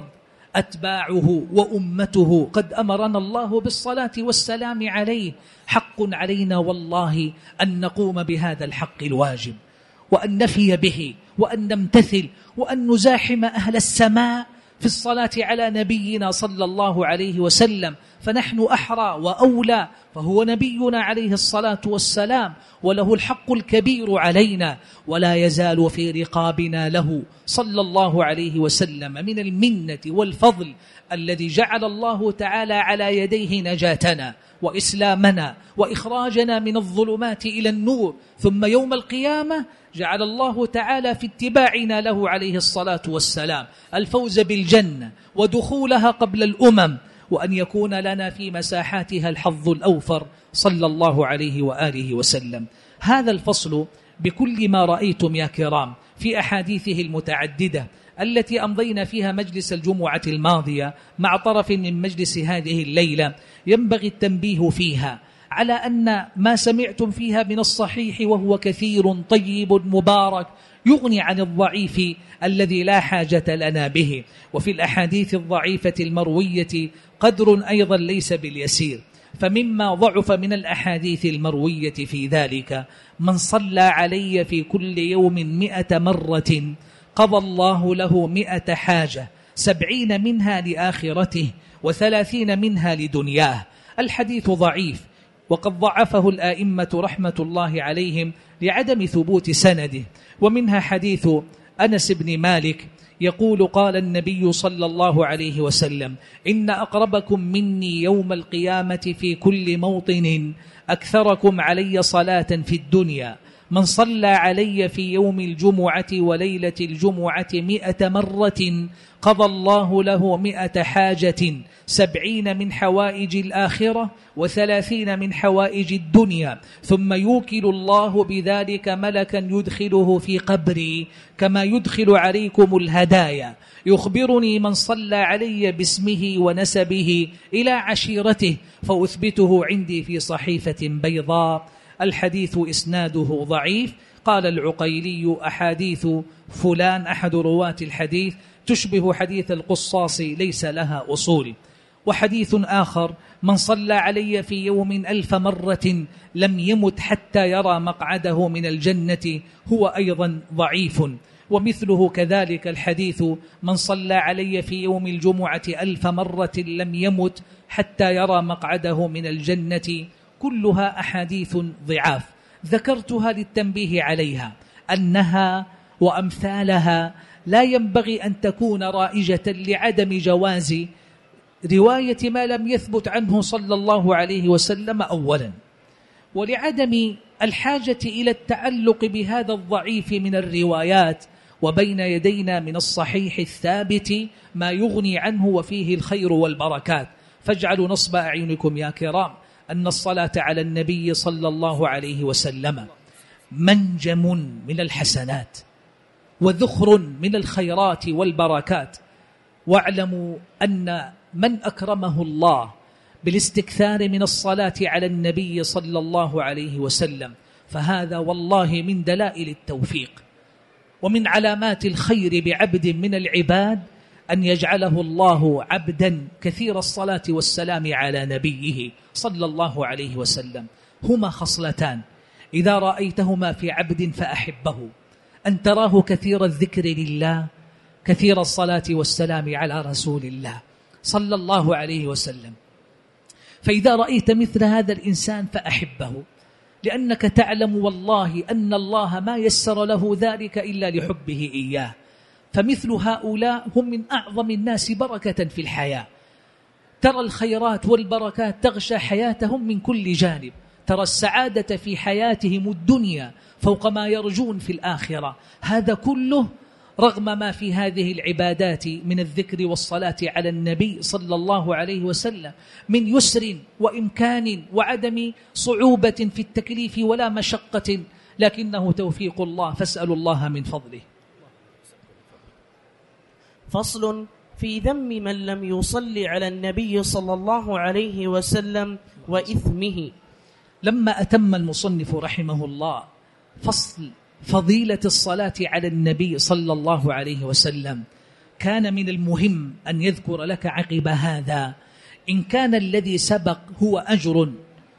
أتباعه وأمته قد أمرنا الله بالصلاة والسلام عليه. حق علينا والله أن نقوم بهذا الحق الواجب، وأن نفي به، وأن نمتثل، وأن نزاحم أهل السماء في الصلاة على نبينا صلى الله عليه وسلم، فنحن أحرى وأولى، فهو نبينا عليه الصلاة والسلام وله الحق الكبير علينا، ولا يزال في رقابنا له صلى الله عليه وسلم من المنة والفضل الذي جعل الله تعالى على يديه نجاتنا وإسلامنا وإخراجنا من الظلمات إلى النور، ثم يوم القيامة جعل الله تعالى في اتباعنا له عليه الصلاة والسلام الفوز بالجنة ودخولها قبل الأمم، وأن يكون لنا في مساحاتها الحظ الأوفر صلى الله عليه وآله وسلم. هذا الفصل بكل ما رأيتم يا كرام في أحاديثه المتعددة التي أمضينا فيها مجلس الجمعة الماضية مع طرف من مجلس هذه الليلة، ينبغي التنبيه فيها على أن ما سمعتم فيها من الصحيح وهو كثير طيب مبارك يغني عن الضعيف الذي لا حاجة لنا به. وفي الأحاديث الضعيفة المروية قدر أيضا ليس باليسير، فمما ضعف من الأحاديث المروية في ذلك: من صلى علي في كل يوم مئة مرة قضى الله له مئة حاجة، سبعين منها لآخرته وثلاثين منها لدنياه. الحديث ضعيف، وقد ضعفه الآئمة رحمة الله عليهم لعدم ثبوت سنده. ومنها حديث أنس بن مالك يقول: قال النبي صلى الله عليه وسلم: إن أقربكم مني يوم القيامة في كل موطن أكثركم علي صلاة في الدنيا، من صلى علي في يوم الجمعة وليلة الجمعة مئة مرة قضى الله له مئة حاجة، سبعين من حوائج الآخرة وثلاثين من حوائج الدنيا، ثم يوكل الله بذلك ملكا يدخله في قبري كما يدخل عليكم الهدايا، يخبرني من صلى علي باسمه ونسبه إلى عشيرته، فأثبته عندي في صحيفة بيضاء الحديث إسناده ضعيف. قال العقيلي: أحاديث فلان أحد رواة الحديث تشبه حديث القصاص ليس لها أصول. وحديث آخر: من صلى علي في يوم ألف مرة لم يمت حتى يرى مقعده من الجنة، هو أيضا ضعيف. ومثله كذلك الحديث: من صلى علي في يوم الجمعة ألف مرة لم يمت حتى يرى مقعده من الجنة، كلها أحاديث ضعاف. ذكرتها للتنبيه عليها أنها وأمثالها لا ينبغي أن تكون رائجة لعدم جواز رواية ما لم يثبت عنه صلى الله عليه وسلم أولا، ولعدم الحاجة إلى التعلق بهذا الضعيف من الروايات، وبين يدينا من الصحيح الثابت ما يغني عنه وفيه الخير والبركات. فاجعلوا نصب أعينكم يا كرام أن الصلاة على النبي صلى الله عليه وسلم منجم من الحسنات وذخر من الخيرات والبركات. واعلموا أن من أكرمه الله بالاستكثار من الصلاة على النبي صلى الله عليه وسلم فهذا والله من دلائل التوفيق ومن علامات الخير بعبد من العباد أن يجعله الله عبدا كثير الصلاة والسلام على نبيه صلى الله عليه وسلم. هما خصلتان إذا رأيتهما في عبد فأحبه: أن تراه كثير الذكر لله، كثير الصلاة والسلام على رسول الله صلى الله عليه وسلم. فإذا رأيت مثل هذا الإنسان فأحبه، لأنك تعلم والله أن الله ما يسر له ذلك إلا لحبه إياه. فمثل هؤلاء هم من أعظم الناس بركة في الحياة. ترى الخيرات والبركات تغشى حياتهم من كل جانب، ترى السعادة في حياتهم الدنيا فوق ما يرجون في الآخرة. هذا كله رغم ما في هذه العبادات من الذكر والصلاة على النبي صلى الله عليه وسلم من يسر وإمكان وعدم صعوبة في التكليف ولا مشقة، لكنه توفيق الله، فاسألوا الله من فضله. فصل في ذم من لم يصلي على النبي صلى الله عليه وسلم وإثمه. لما أتم المصنف رحمه الله فصل فضيلة الصلاة على النبي صلى الله عليه وسلم، كان من المهم أن يذكر لك عقب هذا إن كان الذي سبق هو أجر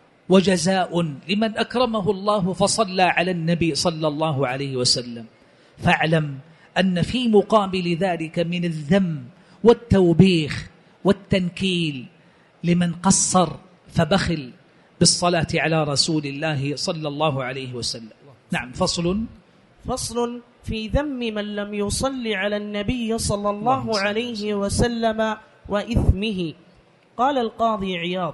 وجزاء لمن أكرمه الله فصلى على النبي صلى الله عليه وسلم، فاعلم أن في مقابل ذلك من الذم والتوبيخ والتنكيل لمن قصر فبخل بالصلاة على رسول الله صلى الله عليه وسلم. نعم. فصل فصل في ذم من لم يصلي على النبي صلى الله عليه وسلم وإثمه. قال القاضي عياض: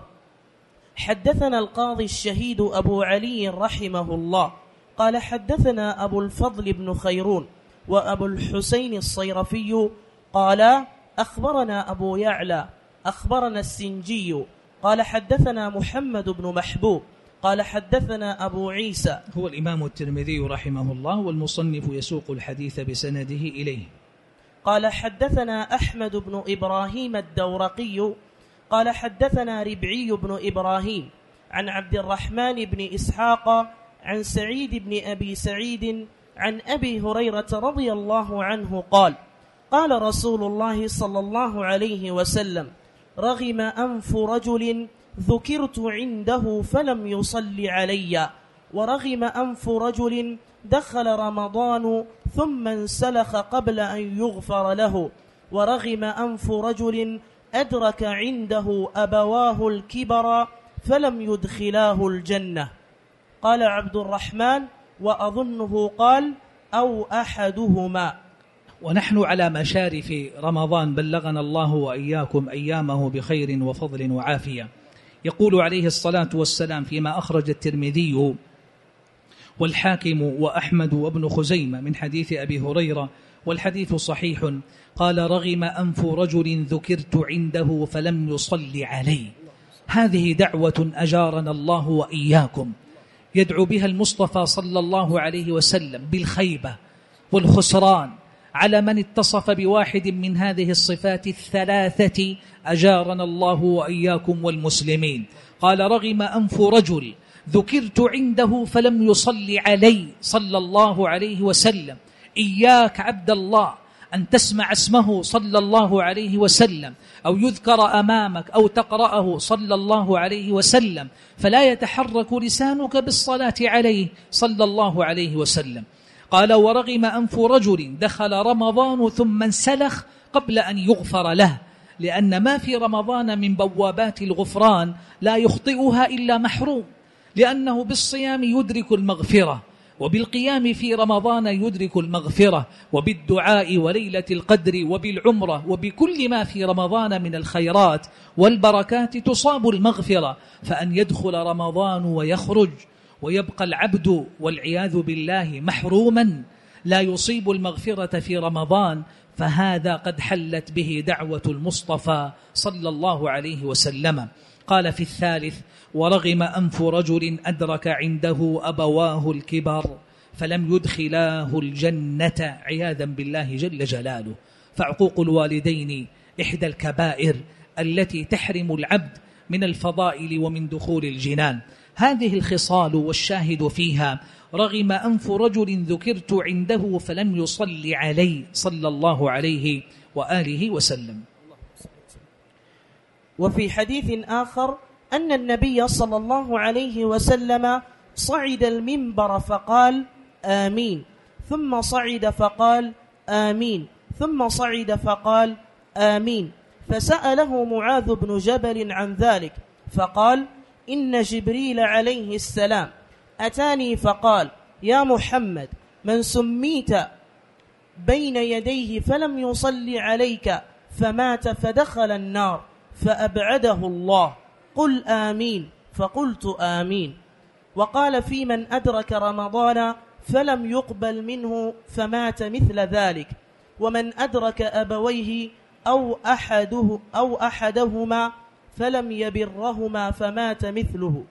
حدثنا القاضي الشهيد أبو علي رحمه الله قال حدثنا أبو الفضل بن خيرون وأبو الحسين الصيرفي قال أخبرنا أبو يعلى أخبرنا السنجي قال حدثنا محمد بن محبوب قال حدثنا أبو عيسى هو الإمام الترمذي رحمه الله، والمصنف يسوق الحديث بسنده إليه. قال حدثنا أحمد بن إبراهيم الدورقي قال حدثنا ربعي بن إبراهيم عن عبد الرحمن بن إسحاق عن سعيد بن أبي سعيد عن أبي هريرة رضي الله عنه قال قال رسول الله صلى الله عليه وسلم: رغم أنف رجل ذكرت عنده فلم يصل علي، ورغم أنف رجل دخل رمضان ثم انسلخ قبل أن يغفر له، ورغم أنف رجل أدرك عنده أبواه الكبر فلم يدخلاه الجنة. قال عبد الرحمن: وأظنه قال أو أحدهما. ونحن على مشارف رمضان بلغنا الله وإياكم أيامه بخير وفضل وعافية. يقول عليه الصلاة والسلام فيما أخرج الترمذي والحاكم وأحمد وابن خزيمة من حديث أبي هريرة، والحديث صحيح، قال: رغم أنف رجل ذكرت عنده فلم يصلي علي. هذه دعوة أجارنا الله وإياكم يدعو بها المصطفى صلى الله عليه وسلم بالخيبة والخسران على من اتصف بواحد من هذه الصفات الثلاثة، أجارنا الله وإياكم والمسلمين. قال: رغم أنف رجل ذكرت عنده فلم يصلي علي صلى الله عليه وسلم. إياك عبد الله أن تسمع اسمه صلى الله عليه وسلم أو يذكر أمامك أو تقرأه صلى الله عليه وسلم فلا يتحرك لسانك بالصلاة عليه صلى الله عليه وسلم. قال: ورغم أنف رجل دخل رمضان ثم انسلخ قبل أن يغفر له، لأن ما في رمضان من بوابات الغفران لا يخطئها إلا محروم، لأنه بالصيام يدرك المغفرة، وبالقيام في رمضان يدرك المغفرة، وبالدعاء وليلة القدر وبالعمرة وبكل ما في رمضان من الخيرات والبركات تصاب المغفرة. فأن يدخل رمضان ويخرج ويبقى العبد والعياذ بالله محروما لا يصيب المغفرة في رمضان، فهذا قد حلت به دعوة المصطفى صلى الله عليه وسلم. قال في الثالث: ورغم أنف رجل أدرك عنده أبواه الكبر فلم يدخلاه الجنة عياذا بالله جل جلاله. فعقوق الوالدين إحدى الكبائر التي تحرم العبد من الفضائل ومن دخول الجنان. هذه الخصال والشاهد فيها: رغم أنف رجل ذكرت عنده فلم يصلي علي صلى الله عليه وآله وسلم. وفي حديث آخر أن النبي صلى الله عليه وسلم صعد المنبر فقال: آمين، ثم صعد فقال: آمين، ثم صعد فقال: آمين. فسأله معاذ بن جبل عن ذلك فقال: إن جبريل عليه السلام أتاني فقال: يا محمد، من سميت بين يديه فلم يصلي عليك فمات فدخل النار فأبعده الله، قل آمين. فقلت آمين. وقال: في من أدرك رمضان فلم يقبل منه فمات مثل ذلك، ومن أدرك أبويه أو أحده أو أحدهما فلم يبرهما فمات مثله.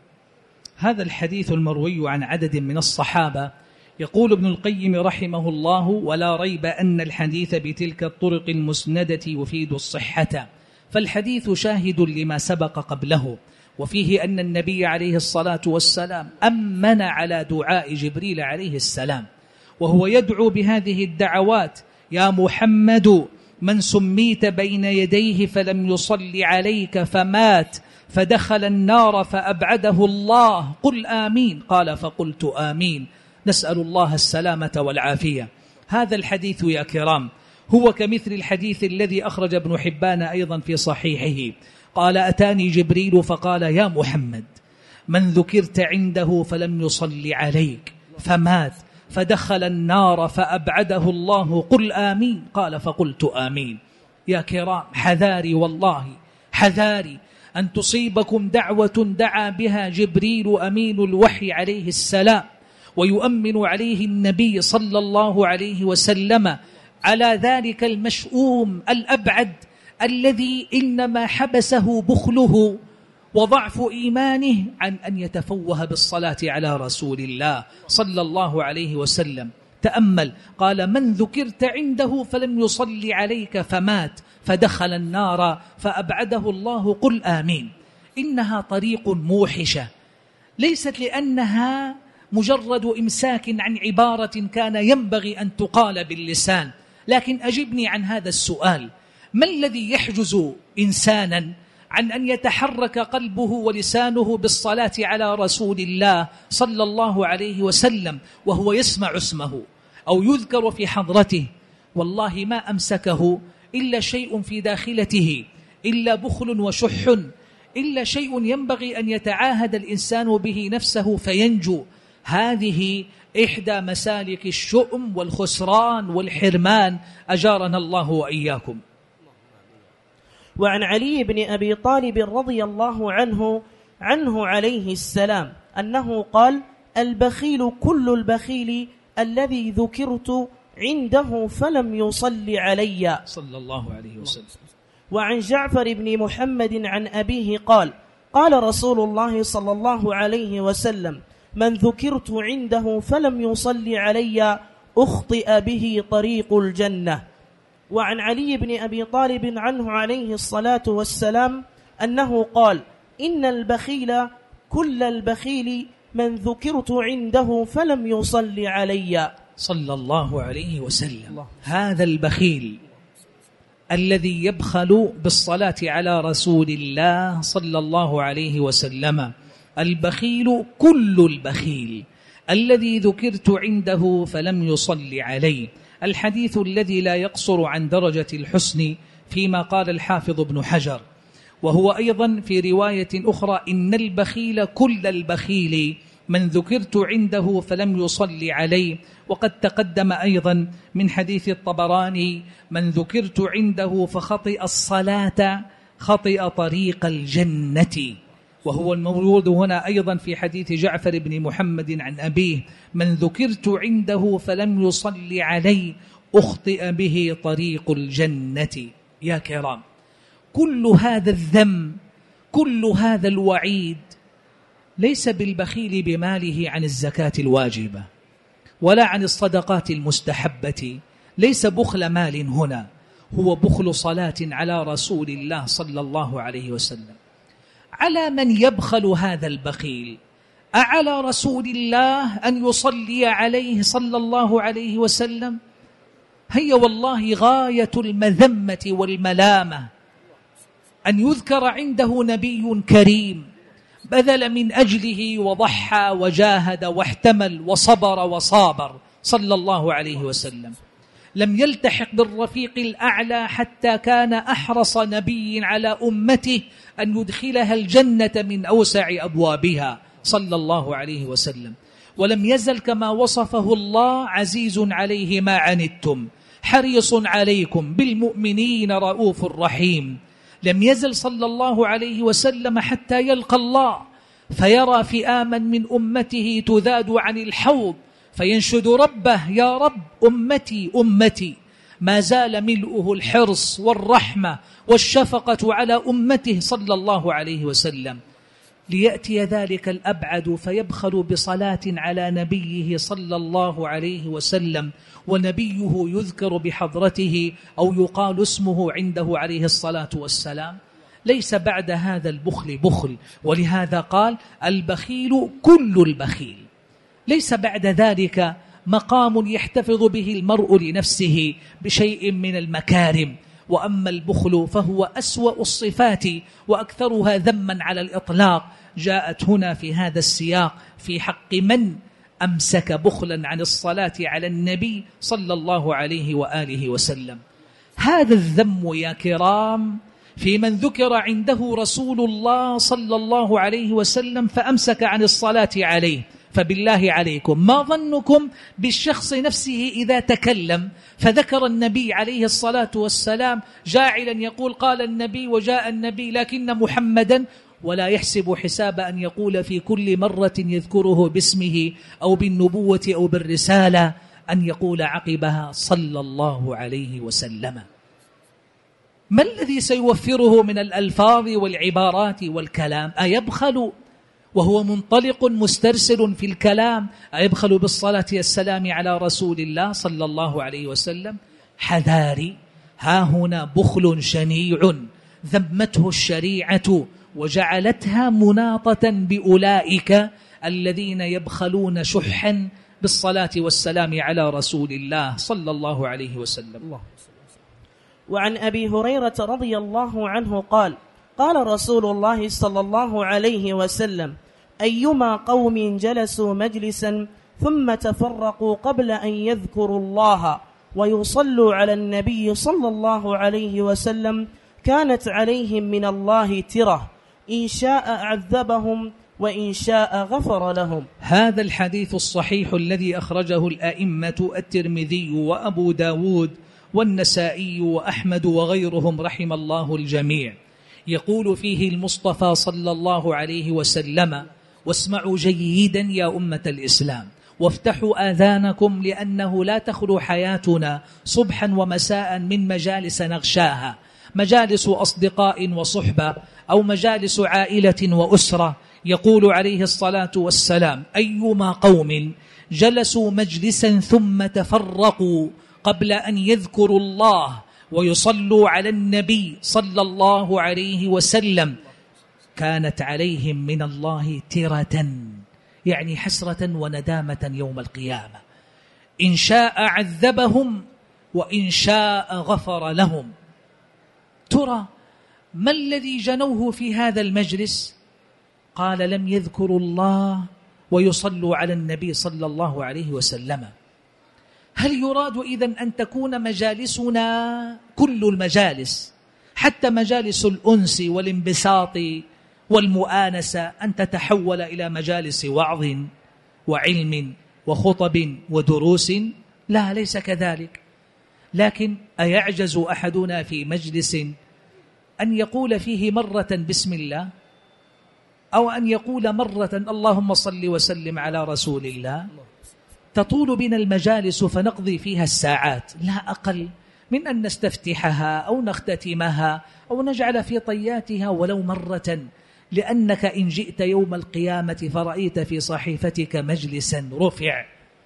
هذا الحديث المروي عن عدد من الصحابة. يقول ابن القيم رحمه الله: ولا ريب أن الحديث بتلك الطرق المسندة يفيد الصحة، فالحديث شاهد لما سبق قبله، وفيه أن النبي عليه الصلاة والسلام أمن على دعاء جبريل عليه السلام، وهو يدعو بهذه الدعوات: يا محمد، من سميت بين يديه فلم يصلي عليك فمات فدخل النار فأبعده الله، قل آمين. قال: فقلت آمين. نسأل الله السلامة والعافية. هذا الحديث يا كرام هو كمثل الحديث الذي أخرج ابن حبان أيضا في صحيحه. قال: أتاني جبريل فقال: يا محمد، من ذكرت عنده فلم يصلي عليك فمات فدخل النار فأبعده الله، قل آمين. قال: فقلت آمين. يا كرام، حذاري والله حذاري أن تصيبكم دعوة دعا بها جبريل أمين الوحي عليه السلام ويؤمن عليه النبي صلى الله عليه وسلم على ذلك المشؤوم الأبعد الذي إنما حبسه بخله وضعف إيمانه عن أن يتفوه بالصلاة على رسول الله صلى الله عليه وسلم. تأمل، قال: من ذكرت عنده فلم يصلي عليك فمات فدخل النار فأبعده الله، قل آمين. إنها طريق موحشة، ليست لأنها مجرد إمساك عن عبارة كان ينبغي أن تقال باللسان، لكن أجبني عن هذا السؤال: ما الذي يحجز إنسانا عن أن يتحرك قلبه ولسانه بالصلاة على رسول الله صلى الله عليه وسلم وهو يسمع اسمه أو يذكر في حضرته؟ والله ما أمسكه إلا شيء في داخلته، إلا بخل وشح، إلا شيء ينبغي أن يتعاهد الإنسان به نفسه فينجو. هذه إحدى مسالك الشؤم والخسران والحرمان، أجارنا الله وإياكم. وعن علي بن أبي طالب رضي الله عنه عنه عليه السلام أنه قال: البخيل كل البخيل الذي ذكرت عنده فلم يصلي علي صلى الله عليه وسلم. وعن جعفر بن محمد عن أبيه قال: قال رسول الله صلى الله عليه وسلم: من ذكرت عنده فلم يصلي علي أخطئ به طريق الجنة. وعن علي بن أبي طالب عنه عليه الصلاة والسلام أنه قال: إن البخيل كل البخيل من ذكرت عنده فلم يصل علي. صلى الله عليه وسلم. الله. هذا البخيل الذي يبخل بالصلاة على رسول الله صلى الله عليه وسلم، البخيل كل البخيل الذي ذكرت عنده فلم يصل عليه. الحديث الذي لا يقصر عن درجة الحسن فيما قال الحافظ ابن حجر، وهو أيضا في رواية أخرى: إن البخيل كل البخيل من ذكرت عنده فلم يصل عليه. وقد تقدم أيضا من حديث الطبراني: من ذكرت عنده فخطئ الصلاة خطئ طريق الجنة. وهو المورود هنا أيضا في حديث جعفر بن محمد عن أبيه: من ذكرت عنده فلم يصل عليه أخطئ به طريق الجنة. يا كرام، كل هذا الذم، كل هذا الوعيد ليس بالبخيل بماله عن الزكاة الواجبة ولا عن الصدقات المستحبة، ليس بخل مال هنا، هو بخل صلاة على رسول الله صلى الله عليه وسلم. على من يبخل هذا البخيل؟ أعلى رسول الله أن يصلي عليه صلى الله عليه وسلم؟ هي والله غاية المذمة والملامة أن يذكر عنده نبي كريم بذل من أجله وضحى وجاهد واحتمل وصبر وصابر صلى الله عليه وسلم، لم يلتحق بالرفيق الأعلى حتى كان أحرص نبي على أمته أن يدخلها الجنة من أوسع أبوابها صلى الله عليه وسلم، ولم يزل كما وصفه الله: عزيز عليه ما عنتم حريص عليكم بالمؤمنين رؤوف رحيم. لم يزل صلى الله عليه وسلم حتى يلقى الله فيرى فئاما من أمته تذاد عن الحوض فينشد ربه: يا رب أمتي أمتي. ما زال ملؤه الحرص والرحمة والشفقة على أمته صلى الله عليه وسلم، ليأتي ذلك الأبعد فيبخل بصلاة على نبيه صلى الله عليه وسلم، ونبيه يذكر بحضرته أو يقال اسمه عنده عليه الصلاة والسلام. ليس بعد هذا البخل بخل، ولهذا قال: البخيل كل البخيل. ليس بعد ذلك مقام يحتفظ به المرء لنفسه بشيء من المكارم. وأما البخل فهو أسوأ الصفات وأكثرها ذما على الإطلاق، جاءت هنا في هذا السياق في حق من أمسك بخلا عن الصلاة على النبي صلى الله عليه وآله وسلم. هذا الذم يا كرام في من ذكر عنده رسول الله صلى الله عليه وسلم فأمسك عن الصلاة عليه. فبالله عليكم، ما ظنكم بالشخص نفسه إذا تكلم فذكر النبي عليه الصلاة والسلام جاعلا يقول قال النبي وجاء النبي لكن محمدا، ولا يحسب حساب أن يقول في كل مرة يذكره باسمه أو بالنبوة أو بالرسالة أن يقول عقبها صلى الله عليه وسلم. ما الذي سيوفره من الألفاظ والعبارات والكلام؟ أيبخل وهو منطلق مسترسل في الكلام؟ أيبخل بالصلاة والسلام على رسول الله صلى الله عليه وسلم؟ حذاري، ها هنا بخل شنيع ذمته الشريعة وجعلتها مناطة بأولئك الذين يبخلون شحا بالصلاة والسلام على رسول الله صلى الله عليه وسلم. وعن أبي هريرة رضي الله عنه قال: قال رسول الله صلى الله عليه وسلم: أيما قوم جلسوا مجلسا ثم تفرقوا قبل أن يذكروا الله ويصلوا على النبي صلى الله عليه وسلم كانت عليهم من الله ترة، إن شاء عذبهم وإن شاء غفر لهم. هذا الحديث الصحيح الذي أخرجه الأئمة الترمذي وأبو داود والنسائي وأحمد وغيرهم رحم الله الجميع، يقول فيه المصطفى صلى الله عليه وسلم: واسمعوا جيدا يا أمة الإسلام وافتحوا آذانكم، لأنه لا تخلو حياتنا صبحا ومساء من مجالس نغشاها، مجالس أصدقاء وصحبة أو مجالس عائلة وأسرة. يقول عليه الصلاة والسلام: أيما قوم جلسوا مجلسا ثم تفرقوا قبل أن يذكروا الله ويصلوا على النبي صلى الله عليه وسلم كانت عليهم من الله ترة، يعني حسرة وندامة يوم القيامة. إن شاء عذبهم وإن شاء غفر لهم. ترى ما الذي جنوه في هذا المجلس؟ قال لم يذكروا الله ويصلوا على النبي صلى الله عليه وسلم. هل يراد إذن أن تكون مجالسنا كل المجالس، حتى مجالس الأنس والانبساط والمؤانسة، أن تتحول إلى مجالس وعظ وعلم وخطب ودروس؟ لا، ليس كذلك. لكن أيعجز أحدنا في مجلس أن يقول فيه مرة بسم الله، أو أن يقول مرة اللهم صل وسلم على رسول الله؟ تطول بنا المجالس فنقضي فيها الساعات، لا أقل من أن نستفتحها أو نختتمها أو نجعل في طياتها ولو مرة، لأنك إن جئت يوم القيامة فرأيت في صحيفتك مجلسا رفع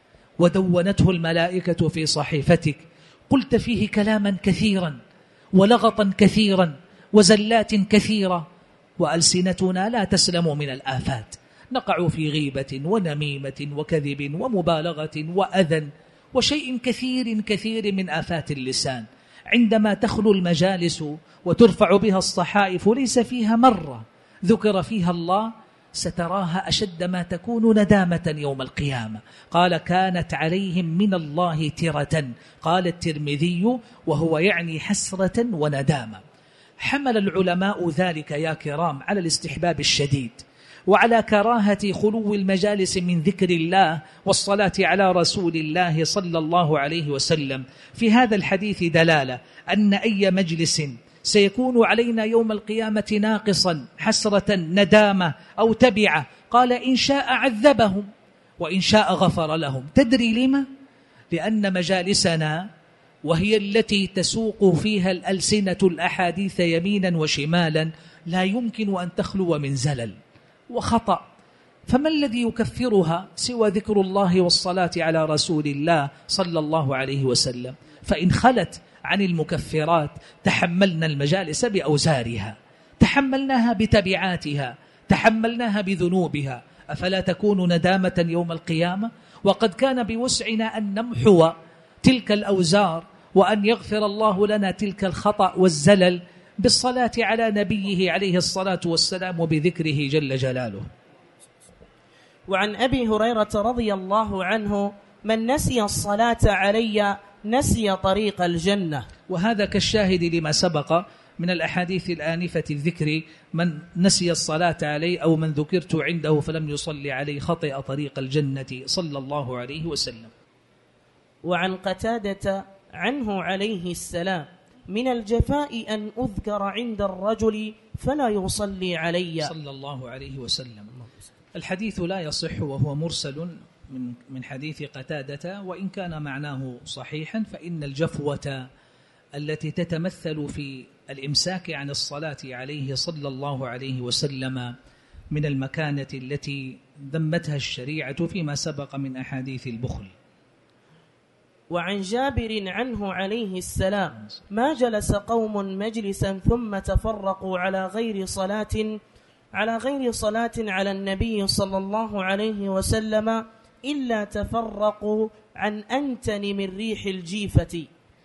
ودونته الملائكة في صحيفتك، قلت فيه كلاما كثيرا ولغطا كثيرا وزلات كثيرة، وألسنتنا لا تسلم من الآفات، نقع في غيبة ونميمة وكذب ومبالغة وأذى وشيء كثير كثير من آفات اللسان. عندما تخلو المجالس وترفع بها الصحائف ليس فيها مرة ذكر فيها الله، ستراها أشد ما تكون ندامة يوم القيامة. قال كانت عليهم من الله ترة، قال الترمذي، وهو يعني حسرة وندامة. حمل العلماء ذلك يا كرام على الاستحباب الشديد، وعلى كراهة خلو المجالس من ذكر الله والصلاة على رسول الله صلى الله عليه وسلم. في هذا الحديث دلالة أن أي مجلس سيكون علينا يوم القيامة ناقصا حسرة ندامة أو تبعة، قال إن شاء عذبهم وإن شاء غفر لهم. تدري لما؟ لأن مجالسنا وهي التي تسوق فيها الألسنة الأحاديث يمينا وشمالا لا يمكن أن تخلو من زلل وخطأ. فما الذي يكفرها سوى ذكر الله والصلاة على رسول الله صلى الله عليه وسلم؟ فإن خلت عن المكفرات تحملنا المجالس بأوزارها، تحملناها بتبعاتها، تحملناها بذنوبها، أفلا تكون ندامة يوم القيامة؟ وقد كان بوسعنا أن نمحو تلك الأوزار وأن يغفر الله لنا تلك الخطأ والزلل بالصلاة على نبيه عليه الصلاة والسلام وبذكره جل جلاله. وعن أبي هريرة رضي الله عنه من نسي الصلاة علي نسي طريق الجنة. وهذا كالشاهد لما سبق من الأحاديث الآنفة الذكر، من نسي الصلاة عليه أو من ذكرت عنده فلم يصلي عليه خطئ طريق الجنة صلى الله عليه وسلم. وعن قتادة عنه عليه السلام من الجفاء أن أذكر عند الرجل فلا يصلي علي صلى الله عليه وسلم. الحديث لا يصح وهو مرسل من من حديث قتادة، وإن كان معناه صحيحا، فإن الجفوة التي تتمثل في الإمساك عن الصلاة عليه صلى الله عليه وسلم من المكانة التي ذمتها الشريعة فيما سبق من أحاديث البخل. وعن جابر عنه عليه السلام ما جلس قوم مجلسا ثم تفرقوا على غير صلاة على غير صلاة على النبي صلى الله عليه وسلم إلا تفرقوا عن أنتن من ريح الجيفة.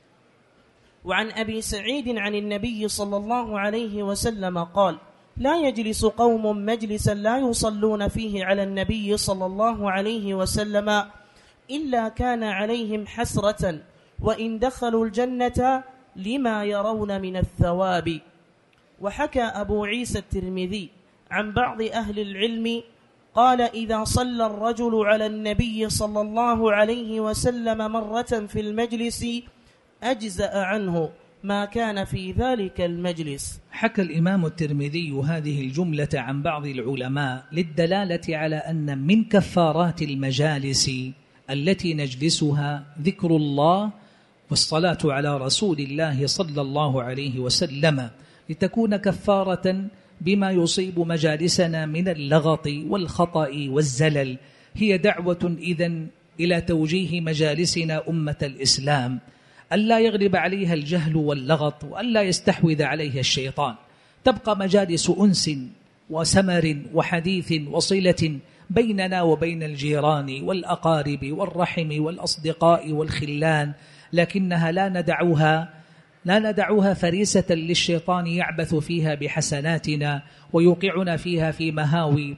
وعن أبي سعيد عن النبي صلى الله عليه وسلم قال لا يجلس قوم مجلسا لا يصلون فيه على النبي صلى الله عليه وسلم إلا كان عليهم حسرة وإن دخلوا الجنة لما يرون من الثواب. وحكى أبو عيسى الترمذي عن بعض أهل العلم قال إذا صلى الرجل على النبي صلى الله عليه وسلم مرة في المجلس أجزأ عنه ما كان في ذلك المجلس. حكى الإمام الترمذي هذه الجملة عن بعض العلماء للدلالة على أن من كفارات المجالس التي نجلسها ذكر الله والصلاة على رسول الله صلى الله عليه وسلم، لتكون كفارة بما يصيب مجالسنا من اللغط والخطأ والزلل. هي دعوة إذن إلى توجيه مجالسنا أمة الإسلام ألا يغلب عليها الجهل واللغط وألا يستحوذ عليها الشيطان، تبقى مجالس أنس وسمر وحديث وصلة بيننا وبين الجيران والأقارب والرحم والأصدقاء والخلان، لكنها لا ندعوها لا ندعوها فريسة للشيطان يعبث فيها بحسناتنا ويوقعنا فيها في مهاوي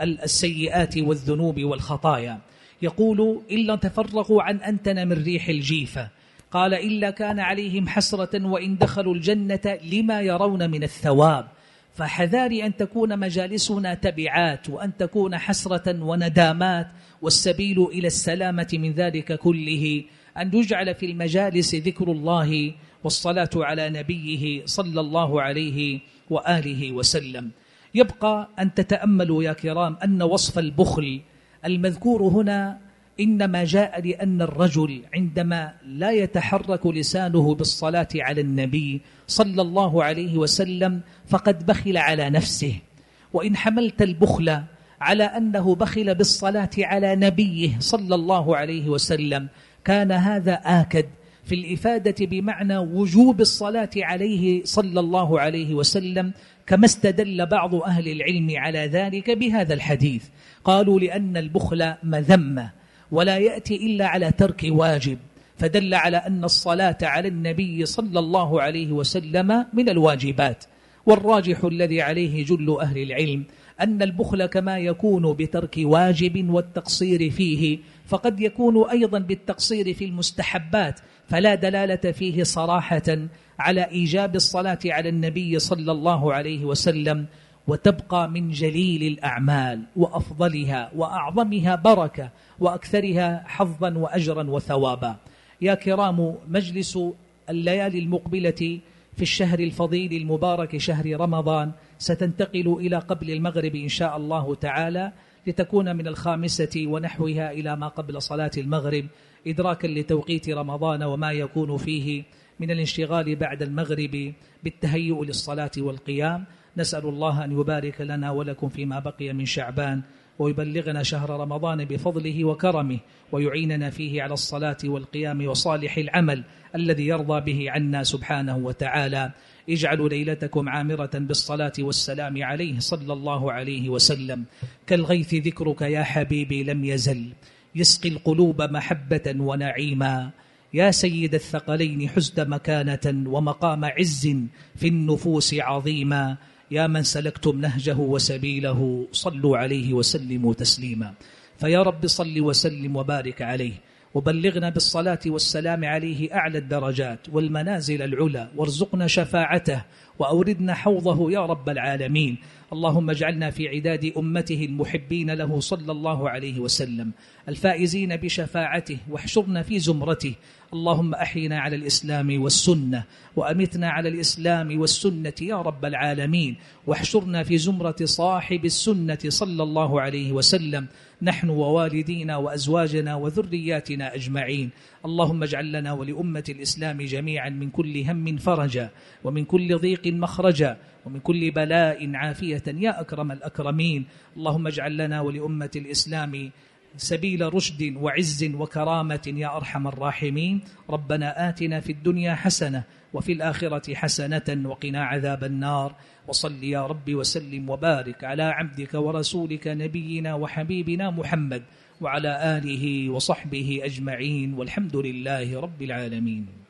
السيئات والذنوب والخطايا. يقول: إلا تفرغوا عن أنتن من ريح الجيفة، قال: إلا كان عليهم حسرة وإن دخلوا الجنة لما يرون من الثواب. فحذاري أن تكون مجالسنا تبعات، وأن تكون حسرة وندامات، والسبيل إلى السلامة من ذلك كله أن يجعل في المجالس ذكر الله والصلاة على نبيه صلى الله عليه وآله وسلم. يبقى أن تتأملوا يا كرام أن وصف البخل المذكور هنا إنما جاء لأن الرجل عندما لا يتحرك لسانه بالصلاة على النبي صلى الله عليه وسلم فقد بخل على نفسه. وإن حملت البخل على أنه بخل بالصلاة على نبيه صلى الله عليه وسلم كان هذا آكد في الإفادة بمعنى وجوب الصلاة عليه صلى الله عليه وسلم، كما استدل بعض أهل العلم على ذلك بهذا الحديث. قالوا: لأن البخل مذمة ولا يأتي إلا على ترك واجب، فدل على أن الصلاة على النبي صلى الله عليه وسلم من الواجبات. والراجح الذي عليه جل أهل العلم أن البخل كما يكون بترك واجب والتقصير فيه فقد يكون أيضا بالتقصير في المستحبات، فلا دلالة فيه صراحة على إيجاب الصلاة على النبي صلى الله عليه وسلم. وتبقى من جليل الأعمال وأفضلها وأعظمها بركة وأكثرها حظا وأجرا وثوابا. يا كرام، مجلس الليالي المقبلة في الشهر الفضيل المبارك شهر رمضان ستنتقل إلى قبل المغرب إن شاء الله تعالى، لتكون من الخامسة ونحوها إلى ما قبل صلاة المغرب، إدراكا لتوقيت رمضان وما يكون فيه من الانشغال بعد المغرب بالتهيؤ للصلاة والقيام. نسأل الله أن يبارك لنا ولكم فيما بقي من شعبان، ويبلغنا شهر رمضان بفضله وكرمه، ويعيننا فيه على الصلاة والقيام وصالح العمل الذي يرضى به عنا سبحانه وتعالى. اجعلوا ليلتكم عامرة بالصلاة والسلام عليه صلى الله عليه وسلم. كالغيث ذكرك يا حبيبي لم يزل يسقي القلوب محبة ونعيما. يا سيد الثقلين حزت مكانة ومقام عز في النفوس عظيما. يا من سلكتم نهجه وسبيله صلوا عليه وسلموا تسليما. فيا رب صل وسلم وبارك عليه، وبلغنا بالصلاة والسلام عليه أعلى الدرجات والمنازل العلى، وارزقنا شفاعته وأوردنا حوضه يا رب العالمين. اللهم اجعلنا في عداد أمته المحبين له صلى الله عليه وسلم الفائزين بشفاعته، واحشرنا في زمرته. اللهم أحينا على الإسلام والسنة، وأمتنا على الإسلام والسنة يا رب العالمين، واحشرنا في زمرة صاحب السنة صلى الله عليه وسلم، نحن ووالدينا وأزواجنا وذرياتنا أجمعين. اللهم اجعل لنا ولأمة الإسلام جميعا من كل هم فرجا، ومن كل ضيق مخرجا، ومن كل بلاء عافية يا أكرم الأكرمين. اللهم اجعل لنا ولأمة الإسلام سبيل رشد وعز وكرامة يا أرحم الراحمين. ربنا آتنا في الدنيا حسنة وفي الآخرة حسنة وقنا عذاب النار. وصل يا رب وسلم وبارك على عبدك ورسولك نبينا وحبيبنا محمد وعلى آله وصحبه أجمعين، والحمد لله رب العالمين.